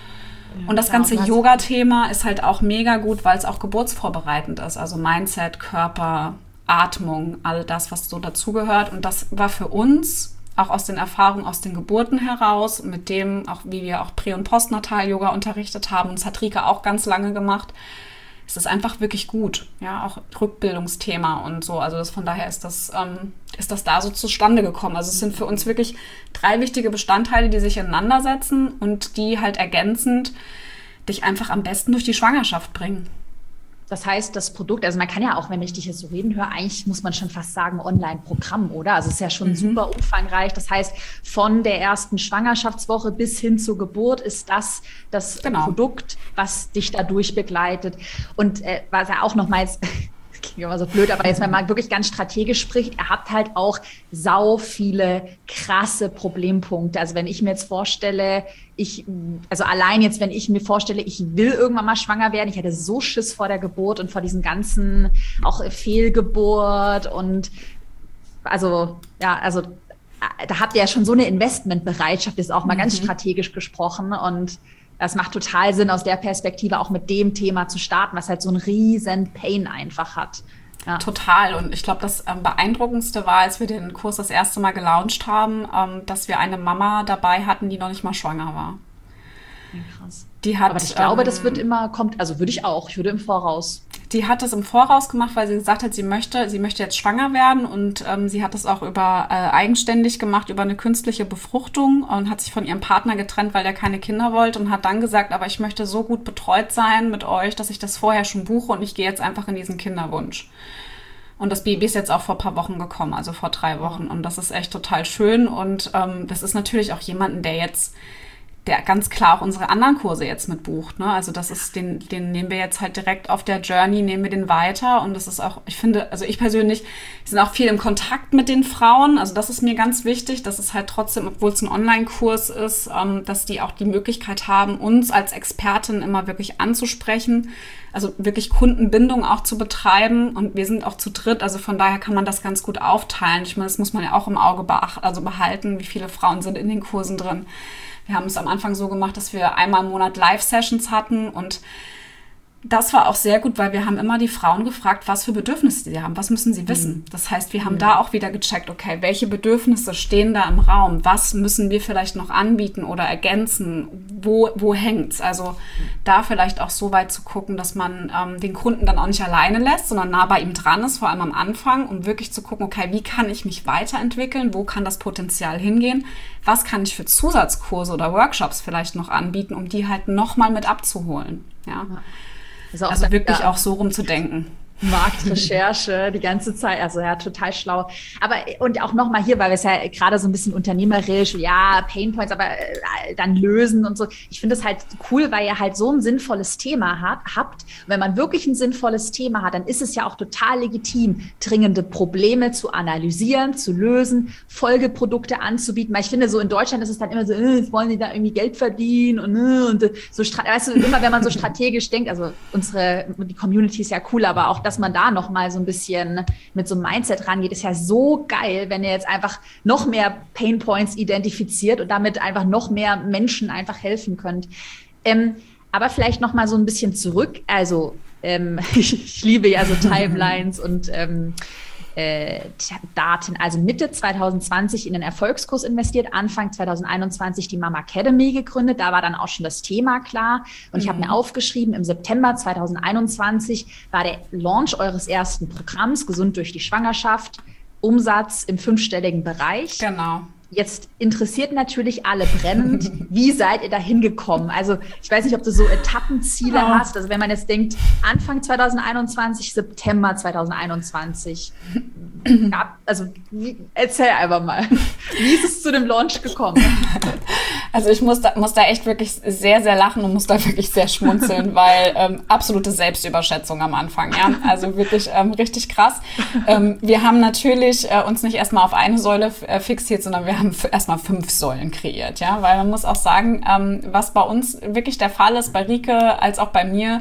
Ja, und das ganze Yoga-Thema ist halt auch mega gut, weil es auch geburtsvorbereitend ist. Also Mindset, Körper, Atmung, all das, was so dazugehört. Und das war für uns auch aus den Erfahrungen aus den Geburten heraus, mit dem, auch wie wir auch Prä- und Postnatal-Yoga unterrichtet haben, und das hat Rike auch ganz lange gemacht, ist das einfach wirklich gut. Ja, auch Rückbildungsthema und so. Also das, von daher ist das, ähm, ist das da so zustande gekommen. Also es sind für uns wirklich drei wichtige Bestandteile, die sich ineinander setzen und die halt ergänzend dich einfach am besten durch die Schwangerschaft bringen. Das heißt, das Produkt, also man kann ja auch, wenn ich dich jetzt so reden höre, eigentlich muss man schon fast sagen Online-Programm, oder? Also es ist ja schon mhm. super umfangreich. Das heißt, von der ersten Schwangerschaftswoche bis hin zur Geburt ist das das genau. Produkt, was dich dadurch begleitet. Und äh, was ja auch nochmals, das klingt immer so blöd, aber jetzt, wenn man wirklich ganz strategisch spricht, ihr habt halt auch sau viele krasse Problempunkte. Also wenn ich mir jetzt vorstelle, ich, also allein jetzt, wenn ich mir vorstelle, ich will irgendwann mal schwanger werden, ich hatte so Schiss vor der Geburt und vor diesem ganzen, auch Fehlgeburt und also, ja, also da habt ihr ja schon so eine Investmentbereitschaft, ist auch mal mhm. ganz strategisch gesprochen und das macht total Sinn, aus der Perspektive auch mit dem Thema zu starten, was halt so einen riesen Pain einfach hat. Ja. Total. Und ich glaube, das ähm, Beeindruckendste war, als wir den Kurs das erste Mal gelauncht haben, ähm, dass wir eine Mama dabei hatten, die noch nicht mal schwanger war. Ja, krass. Die hat, aber ich glaube, ähm, das wird immer, kommt, also würde ich auch, ich würde im Voraus. Die hat das im Voraus gemacht, weil sie gesagt hat, sie möchte, sie möchte jetzt schwanger werden und ähm, sie hat das auch über äh, eigenständig gemacht, über eine künstliche Befruchtung und hat sich von ihrem Partner getrennt, weil der keine Kinder wollte und hat dann gesagt, aber ich möchte so gut betreut sein mit euch, dass ich das vorher schon buche und ich gehe jetzt einfach in diesen Kinderwunsch. Und das Baby ist jetzt auch vor ein paar Wochen gekommen, also vor drei Wochen. Und das ist echt total schön. Und ähm, das ist natürlich auch jemanden, der jetzt der ganz klar auch unsere anderen Kurse jetzt mit bucht. Ne? Also das ist, den, den nehmen wir jetzt halt direkt auf der Journey, nehmen wir den weiter. Und das ist auch, ich finde, also ich persönlich, wir sind auch viel im Kontakt mit den Frauen. Also das ist mir ganz wichtig, dass es halt trotzdem, obwohl es ein Online-Kurs ist, ähm, dass die auch die Möglichkeit haben, uns als Expertin immer wirklich anzusprechen. Also wirklich Kundenbindung auch zu betreiben. Und wir sind auch zu dritt. Also von daher kann man das ganz gut aufteilen. Ich meine, das muss man ja auch im Auge beachten, also behalten, wie viele Frauen sind in den Kursen drin. Wir haben es am Anfang so gemacht, dass wir einmal im Monat Live-Sessions hatten und das war auch sehr gut, weil wir haben immer die Frauen gefragt, was für Bedürfnisse sie haben, was müssen sie wissen. Das heißt, wir haben mhm. da auch wieder gecheckt, okay, welche Bedürfnisse stehen da im Raum, was müssen wir vielleicht noch anbieten oder ergänzen, wo, wo hängt's? Also da vielleicht auch so weit zu gucken, dass man ähm, den Kunden dann auch nicht alleine lässt, sondern nah bei ihm dran ist, vor allem am Anfang, um wirklich zu gucken, okay, wie kann ich mich weiterentwickeln, wo kann das Potenzial hingehen, was kann ich für Zusatzkurse oder Workshops vielleicht noch anbieten, um die halt nochmal mit abzuholen, ja. ja. Also, also wirklich ja, auch so rumzudenken. Marktrecherche die ganze Zeit, also ja, total schlau. Aber und auch nochmal hier, weil wir es ja gerade so ein bisschen unternehmerisch, ja, Painpoints, aber äh, dann lösen und so. Ich finde es halt cool, weil ihr halt so ein sinnvolles Thema hat, habt. Und wenn man wirklich ein sinnvolles Thema hat, dann ist es ja auch total legitim, dringende Probleme zu analysieren, zu lösen, Folgeprodukte anzubieten. Weil ich finde, so in Deutschland ist es dann immer so, äh, wollen die da irgendwie Geld verdienen und, äh, und so, weißt du, immer wenn man so strategisch denkt, also unsere, die Community ist ja cool, aber auch das dass man da noch mal so ein bisschen mit so einem Mindset rangeht, ist ja so geil, wenn ihr jetzt einfach noch mehr Painpoints identifiziert und damit einfach noch mehr Menschen einfach helfen könnt. Ähm, aber vielleicht noch mal so ein bisschen zurück. Also ähm, ich, ich liebe ja so Timelines und ähm, äh, Daten. Also Mitte zwanzig zwanzig in den Erfolgskurs investiert, Anfang zwanzig einundzwanzig die Mama Academy gegründet. Da war dann auch schon das Thema klar. Und ich habe mir aufgeschrieben, im September zwanzig einundzwanzig war der Launch eures ersten Programms, Gesund durch die Schwangerschaft, Umsatz im fünfstelligen Bereich. Genau. Jetzt interessiert natürlich alle brennend, wie seid ihr da hingekommen? Also ich weiß nicht, ob du so Etappenziele oh. hast. Also wenn man jetzt denkt, Anfang zwanzig einundzwanzig, September zwanzig einundzwanzig. Ja, also erzähl einfach mal, wie ist es zu dem Launch gekommen? Also ich muss da, muss da echt wirklich sehr, sehr lachen und muss da wirklich sehr schmunzeln, weil ähm, absolute Selbstüberschätzung am Anfang. Ja, also wirklich ähm, richtig krass. Ähm, wir haben natürlich äh, uns nicht erstmal auf eine Säule f- äh, fixiert, sondern wir haben f- erstmal fünf Säulen kreiert. Ja, weil man muss auch sagen, ähm, was bei uns wirklich der Fall ist, bei Rike als auch bei mir,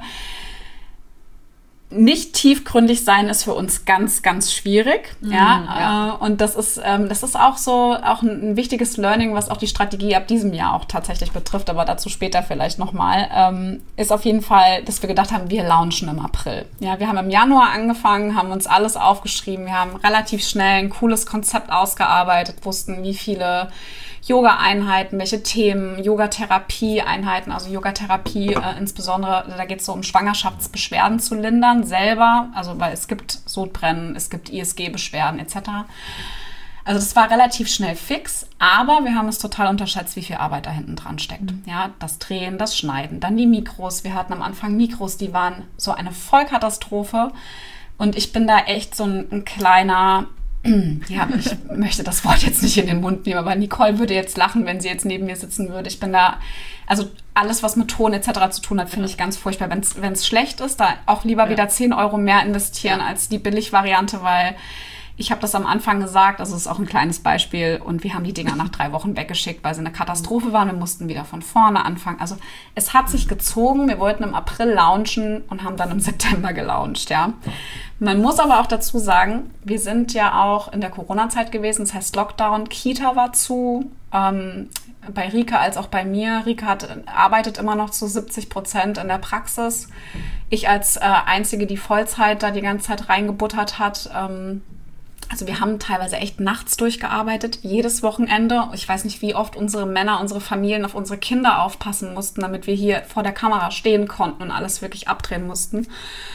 nicht tiefgründig sein ist für uns ganz, ganz schwierig. Mm, ja, ja. Äh, und das ist, ähm, das ist auch so auch ein, ein wichtiges Learning, was auch die Strategie ab diesem Jahr auch tatsächlich betrifft, aber dazu später vielleicht nochmal, ähm, ist auf jeden Fall, dass wir gedacht haben, wir launchen im April. Ja, wir haben im Januar angefangen, haben uns alles aufgeschrieben, wir haben relativ schnell ein cooles Konzept ausgearbeitet, wussten, wie viele Yoga-Einheiten, welche Themen, Yoga-Therapie-Einheiten, also Yoga-Therapie äh, insbesondere, da geht es so um Schwangerschaftsbeschwerden zu lindern, selber, also weil es gibt Sodbrennen, es gibt I S G-Beschwerden et cetera. Also das war relativ schnell fix, aber wir haben es total unterschätzt, wie viel Arbeit da hinten dran steckt. Mhm. Ja, das Drehen, das Schneiden, dann die Mikros. Wir hatten am Anfang Mikros, die waren so eine Vollkatastrophe und ich bin da echt so ein, ein kleiner... Ja, ich möchte das Wort jetzt nicht in den Mund nehmen, aber Nicole würde jetzt lachen, wenn sie jetzt neben mir sitzen würde. Ich bin da, also alles, was mit Ton et cetera zu tun hat, finde ich ganz furchtbar. Wenn es schlecht ist, da auch lieber ja. wieder zehn Euro mehr investieren ja. als die Billigvariante, weil ich habe das am Anfang gesagt, also es ist auch ein kleines Beispiel und wir haben die Dinger nach drei Wochen weggeschickt, weil sie eine Katastrophe waren. Wir mussten wieder von vorne anfangen. Also es hat sich gezogen. Wir wollten im April launchen und haben dann im September gelauncht, ja. Man muss aber auch dazu sagen, wir sind ja auch in der Corona-Zeit gewesen, das heißt Lockdown, Kita war zu, ähm, bei Rike als auch bei mir. Rike hat, arbeitet immer noch zu siebzig Prozent in der Praxis. Ich als äh, Einzige, die Vollzeit da die ganze Zeit reingebuttert hat. Ähm, also wir haben teilweise echt nachts durchgearbeitet, jedes Wochenende. Ich weiß nicht, wie oft unsere Männer, unsere Familien auf unsere Kinder aufpassen mussten, damit wir hier vor der Kamera stehen konnten und alles wirklich abdrehen mussten.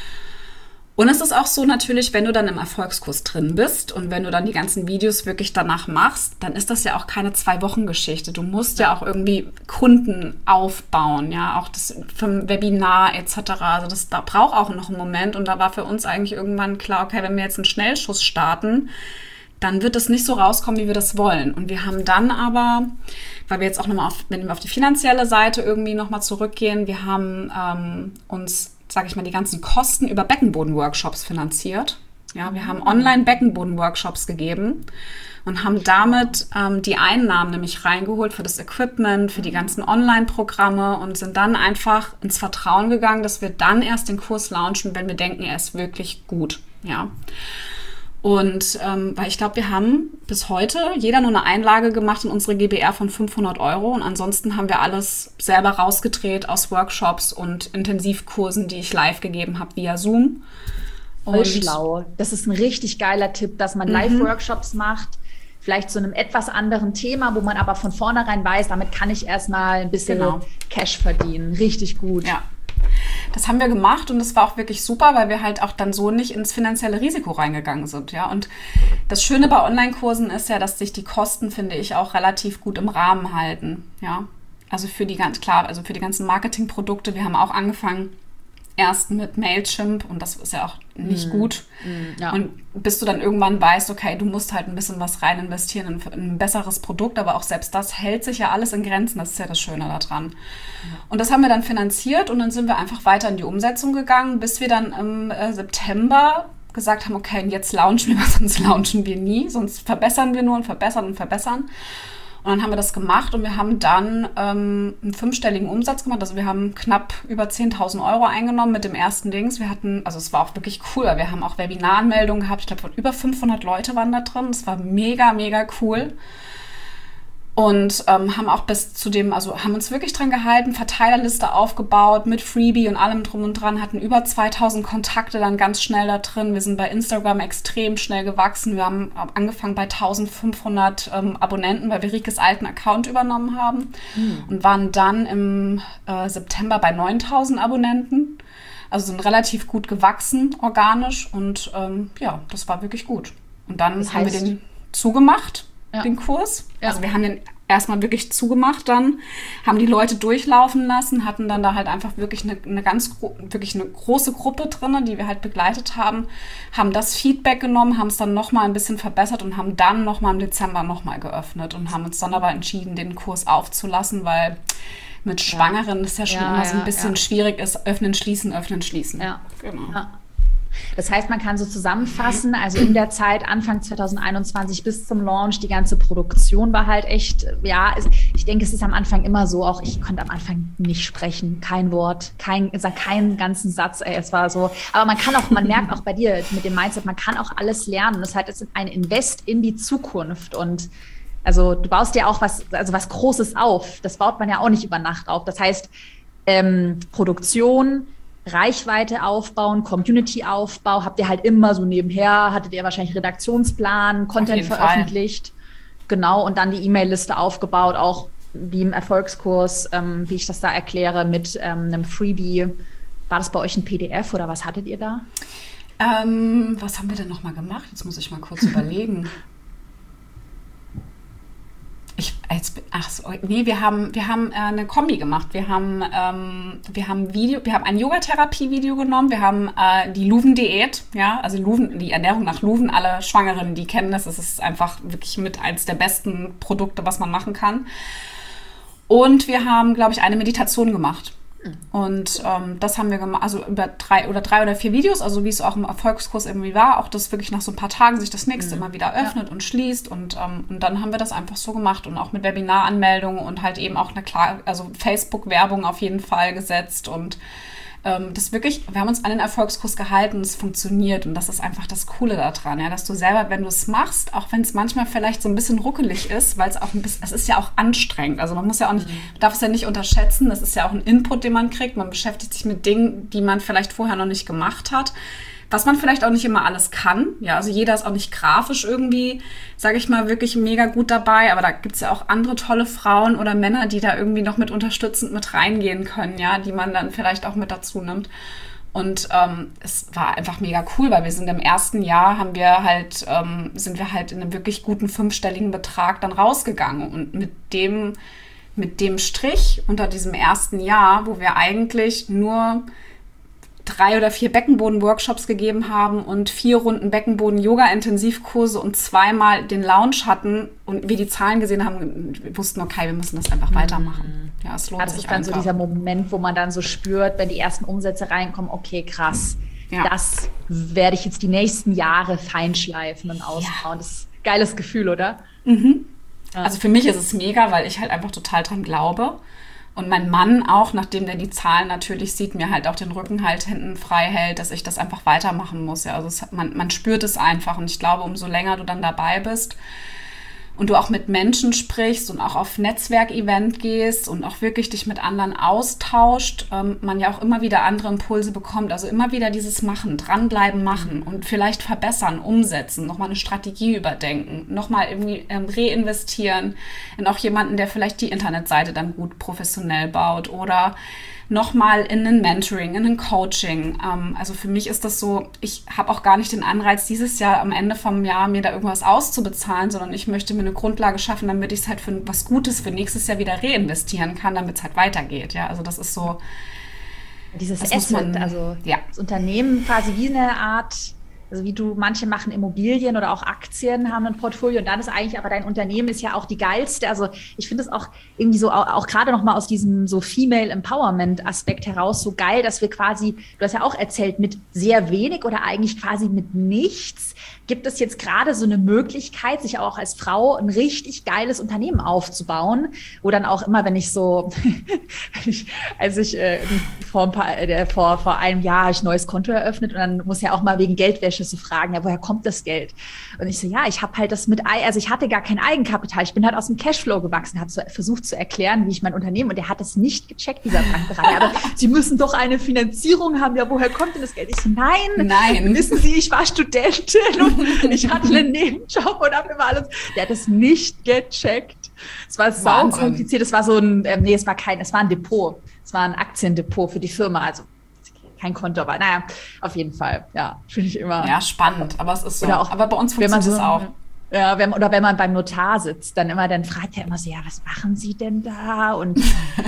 Und es ist auch so natürlich, wenn du dann im Erfolgskurs drin bist und wenn du dann die ganzen Videos wirklich danach machst, dann ist das ja auch keine Zwei-Wochen-Geschichte. Du musst ja auch irgendwie Kunden aufbauen, ja, auch das vom Webinar et cetera. Also das da braucht auch noch einen Moment und da war für uns eigentlich irgendwann klar, okay, wenn wir jetzt einen Schnellschuss starten, dann wird es nicht so rauskommen, wie wir das wollen. Und wir haben dann aber, weil wir jetzt auch nochmal auf, wenn wir auf die finanzielle Seite irgendwie nochmal zurückgehen, wir haben ähm, uns, sage ich mal, die ganzen Kosten über Beckenboden-Workshops finanziert. Ja, wir haben Online-Beckenboden-Workshops gegeben und haben damit ähm, die Einnahmen nämlich reingeholt für das Equipment, für die ganzen Online-Programme und sind dann einfach ins Vertrauen gegangen, dass wir dann erst den Kurs launchen, wenn wir denken, er ist wirklich gut. Ja. Und ähm, weil ich glaube, wir haben bis heute jeder nur eine Einlage gemacht in unsere G B R von fünfhundert Euro und ansonsten haben wir alles selber rausgedreht aus Workshops und Intensivkursen, die ich live gegeben habe via Zoom. Voll schlau. Das ist ein richtig geiler Tipp, dass man Live-Workshops macht, vielleicht zu einem etwas anderen Thema, wo man aber von vornherein weiß, damit kann ich erstmal ein bisschen genau. Cash verdienen. Richtig gut. Ja. Das haben wir gemacht und das war auch wirklich super, weil wir halt auch dann so nicht ins finanzielle Risiko reingegangen sind, ja. Und das Schöne bei Online-Kursen ist ja, dass sich die Kosten, finde ich, auch relativ gut im Rahmen halten, ja. Also für die ganz klar, also für die ganzen Marketingprodukte, wir haben auch angefangen erst mit Mailchimp und das ist ja auch nicht mm, gut. Mm, ja. Und bis du dann irgendwann weißt, okay, du musst halt ein bisschen was rein investieren in ein besseres Produkt, aber auch selbst das hält sich ja alles in Grenzen, das ist ja das Schöne daran. Ja. Und das haben wir dann finanziert und dann sind wir einfach weiter in die Umsetzung gegangen, bis wir dann im äh, September gesagt haben, okay, jetzt launchen wir, sonst launchen wir nie, sonst verbessern wir nur und verbessern und verbessern. Und dann haben wir das gemacht und wir haben dann ähm, einen fünfstelligen Umsatz gemacht. Also wir haben knapp über zehntausend Euro eingenommen mit dem ersten Dings. Wir hatten, also es war auch wirklich cool, weil wir haben auch Webinaranmeldungen gehabt. Ich glaube, von über fünfhundert Leute waren da drin. Das war mega, mega cool. Und ähm, haben auch bis zu dem, also haben uns wirklich dran gehalten, Verteilerliste aufgebaut mit Freebie und allem drum und dran, hatten über zweitausend Kontakte dann ganz schnell da drin. Wir sind bei Instagram extrem schnell gewachsen. Wir haben angefangen bei eintausendfünfhundert ähm, Abonnenten, weil wir Rikes alten Account übernommen haben mhm. und waren dann im äh, September bei neuntausend Abonnenten. Also sind relativ gut gewachsen, organisch und ähm, ja, das war wirklich gut. Und dann das heißt, haben wir den zugemacht. Ja. Den Kurs. Ja. Also wir haben den erstmal wirklich zugemacht dann, haben die Leute durchlaufen lassen, hatten dann da halt einfach wirklich eine, eine ganz, wirklich eine große Gruppe drin, die wir halt begleitet haben, haben das Feedback genommen, haben es dann nochmal ein bisschen verbessert und haben dann nochmal im Dezember nochmal geöffnet und haben uns dann aber entschieden, den Kurs aufzulassen, weil mit Schwangeren es ja. ja schon ja, immer so ein bisschen ja. schwierig ist, öffnen, schließen, öffnen, schließen. Ja. Genau. Ja. Das heißt, man kann so zusammenfassen, also in der Zeit Anfang zwanzig einundzwanzig bis zum Launch, die ganze Produktion war halt echt, ja, es, ich denke, es ist am Anfang immer so, auch ich konnte am Anfang nicht sprechen, kein Wort, kein, keinen ganzen Satz, ey, es war so, aber man kann auch, man merkt auch bei dir mit dem Mindset, man kann auch alles lernen, das heißt, es ist ein Invest in die Zukunft und also du baust ja auch was, also was Großes auf, das baut man ja auch nicht über Nacht auf, das heißt, ähm, Produktion, Reichweite aufbauen, Community-Aufbau, habt ihr halt immer so nebenher, hattet ihr wahrscheinlich Redaktionsplan, Content veröffentlicht, Fall. Genau, und dann die E-Mail-Liste aufgebaut, auch wie im Erfolgskurs, ähm, wie ich das da erkläre, mit ähm, einem Freebie. War das bei euch ein P D F oder was hattet ihr da? Ähm, was haben wir denn nochmal gemacht? Jetzt muss ich mal kurz überlegen. Ich, jetzt, ach so, nee, wir haben, wir haben äh, eine Kombi gemacht. Wir haben, ähm, wir haben Video, wir haben ein Yogatherapie-Video genommen. Wir haben äh, die Luven-Diät, ja, also Luven, die Ernährung nach Luven. Alle Schwangeren, die kennen das. Es ist einfach wirklich mit eins der besten Produkte, was man machen kann. Und wir haben, glaube ich, eine Meditation gemacht. Und ähm, das haben wir gemacht, also über drei oder drei oder vier Videos, also wie es auch im Erfolgskurs irgendwie war, auch das wirklich nach so ein paar Tagen sich das nächste mhm. immer wieder öffnet ja. und schließt und, ähm, und dann haben wir das einfach so gemacht und auch mit Webinaranmeldungen und halt eben auch eine klar, also Facebook-Werbung auf jeden Fall gesetzt und ähm, das wirklich, wir haben uns an den Erfolgskurs gehalten, es funktioniert und das ist einfach das Coole daran, ja, dass du selber, wenn du es machst, auch wenn es manchmal vielleicht so ein bisschen ruckelig ist, weil es auch ein bisschen, es ist ja auch anstrengend, also man muss ja auch nicht, man darf es ja nicht unterschätzen, das ist ja auch ein Input, den man kriegt, man beschäftigt sich mit Dingen, die man vielleicht vorher noch nicht gemacht hat, was man vielleicht auch nicht immer alles kann, ja, also jeder ist auch nicht grafisch irgendwie, sage ich mal, wirklich mega gut dabei, aber da gibt's ja auch andere tolle Frauen oder Männer, die da irgendwie noch mit unterstützend mit reingehen können, ja, die man dann vielleicht auch mit dazu nimmt. Und ähm, es war einfach mega cool, weil wir sind im ersten Jahr, haben wir halt, ähm, sind wir halt in einem wirklich guten fünfstelligen Betrag dann rausgegangen und mit dem, mit dem Strich unter diesem ersten Jahr, wo wir eigentlich nur drei oder vier Beckenboden-Workshops gegeben haben und vier Runden Beckenboden-Yoga-Intensivkurse und zweimal den Lounge hatten und wir die Zahlen gesehen haben, wir wussten, okay, wir müssen das einfach weitermachen. Ja, es lohnt ja, das sich ist dann einfach. so dieser Moment, wo man dann so spürt, wenn die ersten Umsätze reinkommen, okay, krass, ja. das werde ich jetzt die nächsten Jahre feinschleifen und ausbauen. Ja. Das ist ein geiles Gefühl, oder? Mhm. Ja. Also für mich ist es mega, weil ich halt einfach total dran glaube. Und mein Mann auch, nachdem der die Zahlen natürlich sieht, mir halt auch den Rücken halt hinten frei hält, dass ich das einfach weitermachen muss. Ja, also es, man, man spürt es einfach. Und ich glaube, umso länger du dann dabei bist und du auch mit Menschen sprichst und auch auf Netzwerkevent gehst und auch wirklich dich mit anderen austauscht, ähm, man ja auch immer wieder andere Impulse bekommt. Also immer wieder dieses Machen, dranbleiben, machen und vielleicht verbessern, umsetzen, nochmal eine Strategie überdenken, nochmal irgendwie ähm, reinvestieren in auch jemanden, der vielleicht die Internetseite dann gut professionell baut oder nochmal in ein Mentoring, in ein Coaching. Ähm, also für mich ist das so, ich habe auch gar nicht den Anreiz, dieses Jahr am Ende vom Jahr mir da irgendwas auszubezahlen, sondern ich möchte mir eine Grundlage schaffen, damit ich es halt für was Gutes für nächstes Jahr wieder reinvestieren kann, damit es halt weitergeht. Ja, also das ist so. Dieses Asset, man, also ja. das Unternehmen quasi wie eine Art, also wie du, manche machen Immobilien oder auch Aktien, haben ein Portfolio und dann ist eigentlich, aber dein Unternehmen ist ja auch die geilste. Also ich finde es auch irgendwie so, auch, auch gerade nochmal aus diesem so Female Empowerment Aspekt heraus so geil, dass wir quasi, du hast ja auch erzählt, mit sehr wenig oder eigentlich quasi mit nichts gibt es jetzt gerade so eine Möglichkeit, sich auch als Frau ein richtig geiles Unternehmen aufzubauen, wo dann auch immer, wenn ich so, als ich äh, vor, ein paar, äh, vor, vor einem Jahr habe ich ein neues Konto eröffnet und dann muss ja auch mal wegen Geldwäsche zu fragen, ja, woher kommt das Geld? Und ich so, ja, ich habe halt das mit, also ich hatte gar kein Eigenkapital, ich bin halt aus dem Cashflow gewachsen, habe so versucht zu erklären, wie ich mein Unternehmen, und der hat das nicht gecheckt, dieser Bankberater, aber Sie müssen doch eine Finanzierung haben, ja, woher kommt denn das Geld? Ich so, nein, nein, wissen Sie, ich war Studentin und ich hatte einen Nebenjob und habe immer alles, der hat das nicht gecheckt. Es war sau kompliziert, es war so ein, äh, nee, es war kein, es war ein Depot, es war ein Aktiendepot für die Firma, also kein Konto, aber naja, auf jeden Fall, ja, finde ich immer. Ja, spannend, aber es ist so, auch, aber bei uns funktioniert es so, auch. Ja, wenn, oder wenn man beim Notar sitzt, dann immer, dann fragt er immer so, ja, was machen Sie denn da? Und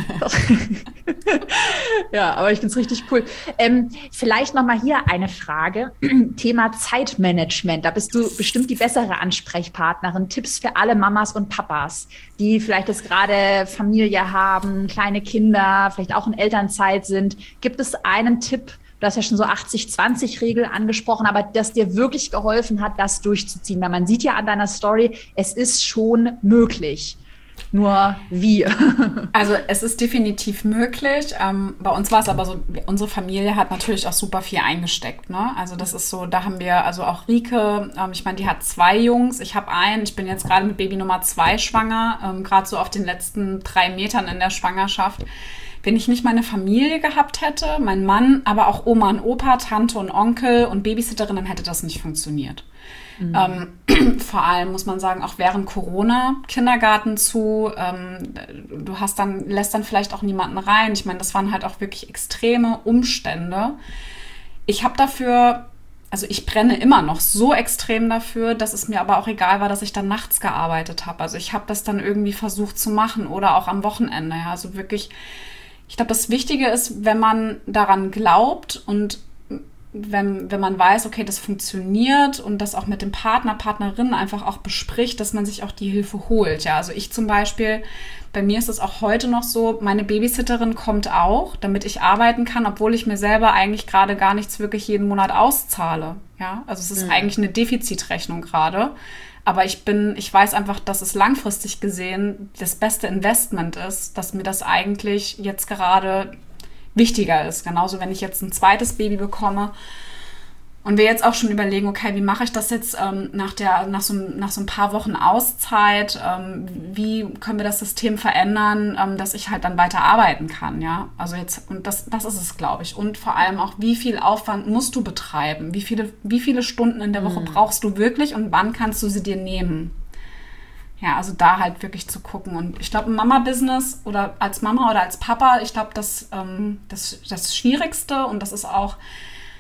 ja, aber ich finde es richtig cool. Ähm, vielleicht nochmal hier eine Frage. Thema Zeitmanagement. Da bist du bestimmt die bessere Ansprechpartnerin. Tipps für alle Mamas und Papas, die vielleicht jetzt gerade Familie haben, kleine Kinder, vielleicht auch in Elternzeit sind. Gibt es einen Tipp? Du hast ja schon so achtzig zwanzig Regel angesprochen, aber das dir wirklich geholfen hat, das durchzuziehen. Weil man sieht ja an deiner Story, es ist schon möglich. Nur wie? Also es ist definitiv möglich. Ähm, bei uns war es aber so, unsere Familie hat natürlich auch super viel eingesteckt. Ne? Also das ist so, da haben wir, also auch Rike, ähm, ich meine, die hat zwei Jungs, ich habe einen, ich bin jetzt gerade mit Baby Nummer zwei schwanger, ähm, gerade so auf den letzten drei Metern in der Schwangerschaft. Wenn ich nicht meine Familie gehabt hätte, mein Mann, aber auch Oma und Opa, Tante und Onkel und Babysitterin, dann hätte das nicht funktioniert. Mhm. Ähm, vor allem muss man sagen, auch während Corona, Kindergarten zu, ähm, du hast dann, lässt dann vielleicht auch niemanden rein. Ich meine, das waren halt auch wirklich extreme Umstände. Ich habe dafür, also ich brenne immer noch so extrem dafür, dass es mir aber auch egal war, dass ich dann nachts gearbeitet habe. Also ich habe das dann irgendwie versucht zu machen oder auch am Wochenende. Ja, also wirklich. Ich glaube, das Wichtige ist, wenn man daran glaubt und wenn, wenn man weiß, okay, das funktioniert und das auch mit dem Partner, Partnerin einfach auch bespricht, dass man sich auch die Hilfe holt. Ja, also ich zum Beispiel, bei mir ist es auch heute noch so, meine Babysitterin kommt auch, damit ich arbeiten kann, obwohl ich mir selber eigentlich gerade gar nichts wirklich jeden Monat auszahle. Ja, also es ist mhm. eigentlich eine Defizitrechnung gerade. Aber ich bin, ich weiß einfach, dass es langfristig gesehen das beste Investment ist, dass mir das eigentlich jetzt gerade wichtiger ist. Genauso, wenn ich jetzt ein zweites Baby bekomme und wir jetzt auch schon überlegen, okay, wie mache ich das jetzt ähm, nach, der, nach, so, nach so ein paar Wochen Auszeit? Ähm, wie können wir das System verändern, ähm, dass ich halt dann weiter arbeiten kann? Ja, also jetzt, und das, das ist es, glaube ich. Und vor allem auch, wie viel Aufwand musst du betreiben? Wie viele, wie viele Stunden in der Woche mhm. brauchst du wirklich und wann kannst du sie dir nehmen? Ja, also da halt wirklich zu gucken. Und ich glaube, ein Mama-Business oder als Mama oder als Papa, ich glaube, das, ähm, das, das Schwierigste und das ist auch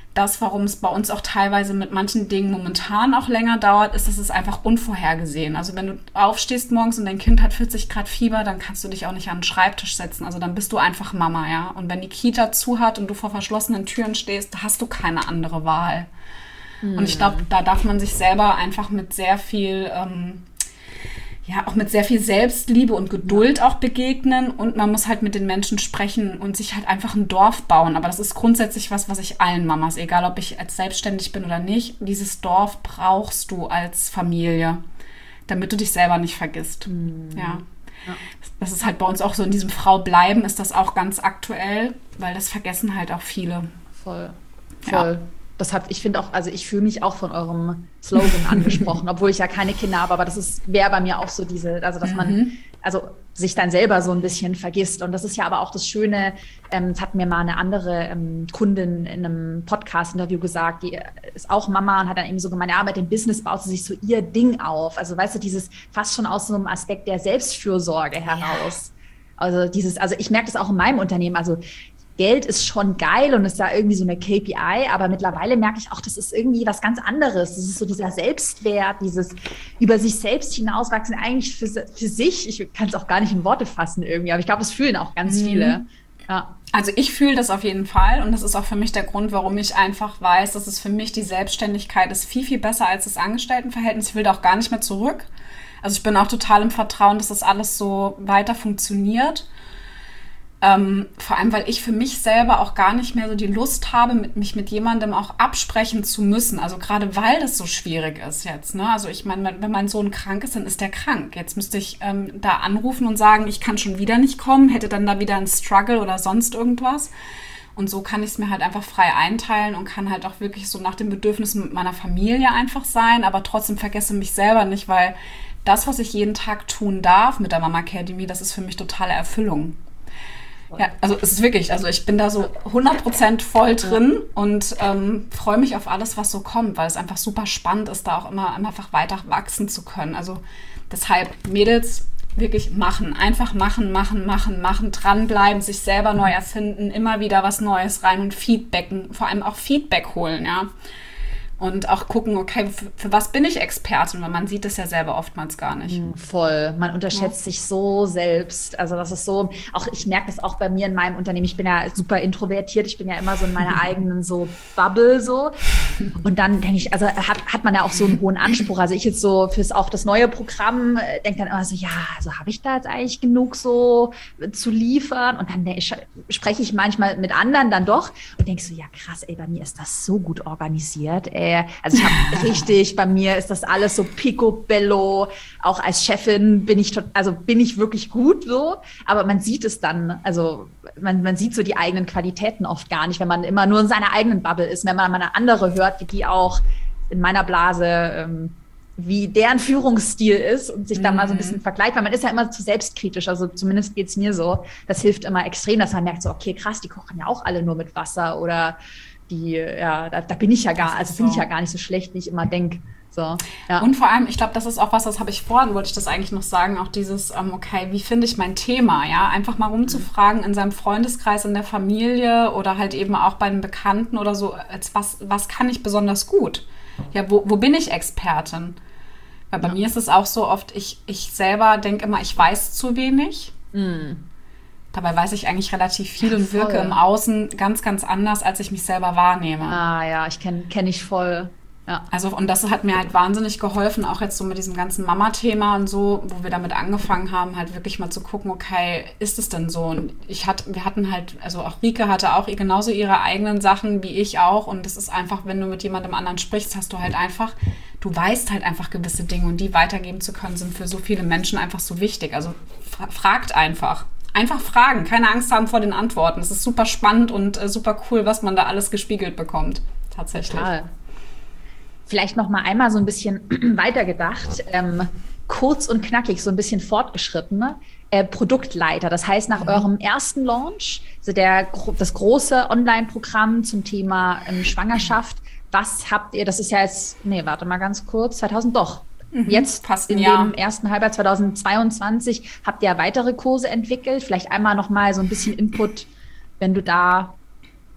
das, warum es bei uns auch teilweise mit manchen Dingen momentan auch länger dauert, ist, dass es einfach unvorhergesehen. Also wenn du aufstehst morgens und dein Kind hat vierzig Grad Fieber, dann kannst du dich auch nicht an den Schreibtisch setzen. Also dann bist du einfach Mama, ja. Und wenn die Kita zu hat und du vor verschlossenen Türen stehst, hast du keine andere Wahl. Mhm. Und ich glaube, da darf man sich selber einfach mit sehr viel... Ähm, ja, auch mit sehr viel Selbstliebe und Geduld auch begegnen und man muss halt mit den Menschen sprechen und sich halt einfach ein Dorf bauen. Aber das ist grundsätzlich was, was ich allen Mamas, egal ob ich als selbstständig bin oder nicht, dieses Dorf brauchst du als Familie, damit du dich selber nicht vergisst. Mhm. Ja. Ja. Das ist halt bei uns auch so, in diesem Frau bleiben ist das auch ganz aktuell, weil das vergessen halt auch viele. Voll, voll. Ja. Das hat, ich finde auch, also ich fühle mich auch von eurem Slogan angesprochen, obwohl ich ja keine Kinder habe, aber das ist, wäre bei mir auch so diese, also dass man, mhm. also sich dann selber so ein bisschen vergisst. Und das ist ja aber auch das Schöne, ähm, das hat mir mal eine andere ähm, Kundin in einem Podcast-Interview gesagt, die ist auch Mama und hat dann eben so gemeint, ja, mit dem Business baut sie sich so ihr Ding auf. Also weißt du, dieses fast schon aus so einem Aspekt der Selbstfürsorge heraus. Ja. Also dieses, also ich merke das auch in meinem Unternehmen, also Geld ist schon geil und ist da irgendwie so eine K P I, aber mittlerweile merke ich auch, das ist irgendwie was ganz anderes. Das ist so dieser Selbstwert, dieses über sich selbst hinauswachsen, eigentlich für, für sich. Ich kann es auch gar nicht in Worte fassen irgendwie, aber ich glaube, das fühlen auch ganz mhm. viele. Ja. Also ich fühle das auf jeden Fall und das ist auch für mich der Grund, warum ich einfach weiß, dass es für mich die Selbstständigkeit ist viel, viel besser als das Angestelltenverhältnis. Ich will da auch gar nicht mehr zurück. Also ich bin auch total im Vertrauen, dass das alles so weiter funktioniert. Ähm, vor allem, weil ich für mich selber auch gar nicht mehr so die Lust habe, mit, mich mit jemandem auch absprechen zu müssen. Also gerade weil das so schwierig ist jetzt. Ne? Also ich meine, wenn mein Sohn krank ist, dann ist der krank. Jetzt müsste ich ähm, da anrufen und sagen, ich kann schon wieder nicht kommen, hätte dann da wieder einen Struggle oder sonst irgendwas. Und so kann ich es mir halt einfach frei einteilen und kann halt auch wirklich so nach den Bedürfnissen mit meiner Familie einfach sein, aber trotzdem vergesse mich selber nicht, weil das, was ich jeden Tag tun darf mit der Mama Academy, das ist für mich totale Erfüllung. Ja, also es ist wirklich, also ich bin da so hundert Prozent voll drin und ähm, freue mich auf alles, was so kommt, weil es einfach super spannend ist, da auch immer, immer einfach weiter wachsen zu können. Also deshalb, Mädels, wirklich machen, einfach machen, machen, machen, machen, dranbleiben, sich selber neu erfinden, immer wieder was Neues rein und Feedbacken, vor allem auch Feedback holen, ja. Und auch gucken, okay, für, für was bin ich Expertin? Weil man sieht es ja selber oftmals gar nicht. Voll. Man unterschätzt ja. sich so selbst. Also das ist so, auch ich merke das auch bei mir in meinem Unternehmen. Ich bin ja super introvertiert. Ich bin ja immer so in meiner eigenen so Bubble so. Und dann denke ich, also hat, hat man ja auch so einen hohen Anspruch. Also ich jetzt so fürs auch das neue Programm denke dann immer so, ja, also habe ich da jetzt eigentlich genug so zu liefern? Und dann ich, spreche ich manchmal mit anderen dann doch und denke so, ja krass, ey, bei mir ist das so gut organisiert, ey. Also ich habe richtig, bei mir ist das alles so picobello. Auch als Chefin bin ich, also bin ich wirklich gut so. Aber man sieht es dann, also man, man sieht so die eigenen Qualitäten oft gar nicht, wenn man immer nur in seiner eigenen Bubble ist. Wenn man mal eine andere hört, wie die auch in meiner Blase, ähm, wie deren Führungsstil ist und sich da mhm. mal so ein bisschen vergleicht, weil man ist ja immer zu selbstkritisch, also zumindest geht's mir so. Das hilft immer extrem, dass man merkt so, okay, krass, die kochen ja auch alle nur mit Wasser oder die, ja, da, da bin ich ja gar, also bin so. ich ja gar nicht so schlecht, wie ich immer denke. So, ja. Und vor allem, ich glaube, das ist auch was, das habe ich vorhin, wollte ich das eigentlich noch sagen, auch dieses, ähm, okay, wie finde ich mein Thema, ja, einfach mal rumzufragen in seinem Freundeskreis, in der Familie oder halt eben auch bei den Bekannten oder so, als was, was kann ich besonders gut? Ja, wo, wo bin ich Expertin? Weil bei ja. mir ist es auch so oft, ich, ich selber denke immer, ich weiß zu wenig. Mhm. Dabei weiß ich eigentlich relativ viel ja, und wirke im Außen ganz, ganz anders, als ich mich selber wahrnehme. Ah ja, ich kenne kenn ich voll. Ja. Also und das hat mir halt wahnsinnig geholfen, auch jetzt so mit diesem ganzen Mama-Thema und so, wo wir damit angefangen haben, halt wirklich mal zu gucken, okay, ist es denn so? Und ich hatte, wir hatten halt, also auch Rike hatte auch genauso ihre eigenen Sachen wie ich auch. Und das ist einfach, wenn du mit jemandem anderen sprichst, hast du halt einfach, du weißt halt einfach gewisse Dinge und die weitergeben zu können, sind für so viele Menschen einfach so wichtig. Also fra- fragt einfach. Einfach fragen, keine Angst haben vor den Antworten. Es ist super spannend und äh, super cool, was man da alles gespiegelt bekommt. Tatsächlich. Total. Vielleicht noch mal einmal so ein bisschen weitergedacht, ähm, kurz und knackig, so ein bisschen fortgeschritten, äh, Produktleiter. Das heißt, nach mhm. eurem ersten Launch, also der, das große Online-Programm zum Thema ähm, Schwangerschaft, was habt ihr, das ist ja jetzt, nee, warte mal ganz kurz, zweitausend, doch. Mhm, jetzt fast in Jahr. Dem ersten Halbjahr zweitausendzweiundzwanzig habt ihr weitere Kurse entwickelt. Vielleicht einmal noch mal so ein bisschen Input, wenn du da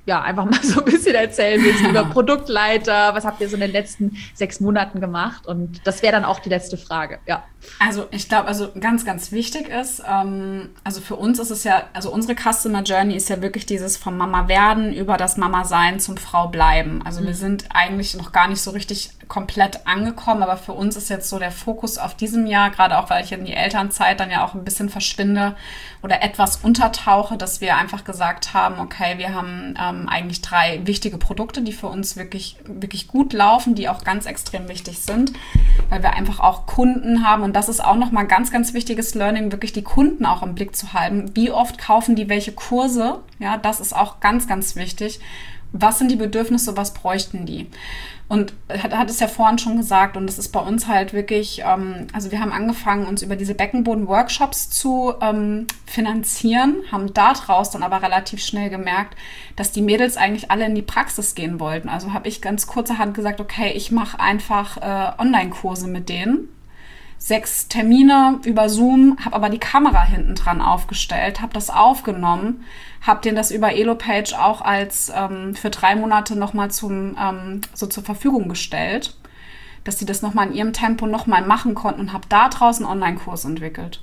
ja, einfach mal so ein bisschen erzählen willst über Produktleiter, was habt ihr so in den letzten sechs Monaten gemacht? Und das wäre dann auch die letzte Frage, ja. Also ich glaube, also ganz, ganz wichtig ist, ähm, also für uns ist es ja, also unsere Customer Journey ist ja wirklich dieses vom Mama werden über das Mama sein zum Frau bleiben. Also mhm. wir sind eigentlich noch gar nicht so richtig komplett angekommen, aber für uns ist jetzt so der Fokus auf diesem Jahr, gerade auch, weil ich in die Elternzeit dann ja auch ein bisschen verschwinde oder etwas untertauche, dass wir einfach gesagt haben, okay, wir haben ähm, eigentlich drei wichtige Produkte, die für uns wirklich, wirklich gut laufen, die auch ganz extrem wichtig sind, weil wir einfach auch Kunden haben und das ist auch nochmal ein ganz, ganz wichtiges Learning, wirklich die Kunden auch im Blick zu halten. Wie oft kaufen die welche Kurse? Ja, das ist auch ganz, ganz wichtig. Was sind die Bedürfnisse, was bräuchten die? Und hat, hat es ja vorhin schon gesagt, und das ist bei uns halt wirklich, ähm, also wir haben angefangen, uns über diese Beckenboden-Workshops zu ähm, finanzieren, haben daraus dann aber relativ schnell gemerkt, dass die Mädels eigentlich alle in die Praxis gehen wollten. Also habe ich ganz kurzerhand gesagt, okay, ich mache einfach äh, Online-Kurse mit denen. Sechs Termine über Zoom, habe aber die Kamera hinten dran aufgestellt, habe das aufgenommen, habe denen das über Elopage auch als ähm, für drei Monate nochmal zum ähm, so zur Verfügung gestellt, dass sie das nochmal in ihrem Tempo nochmal machen konnten und habe da draußen einen Online-Kurs entwickelt.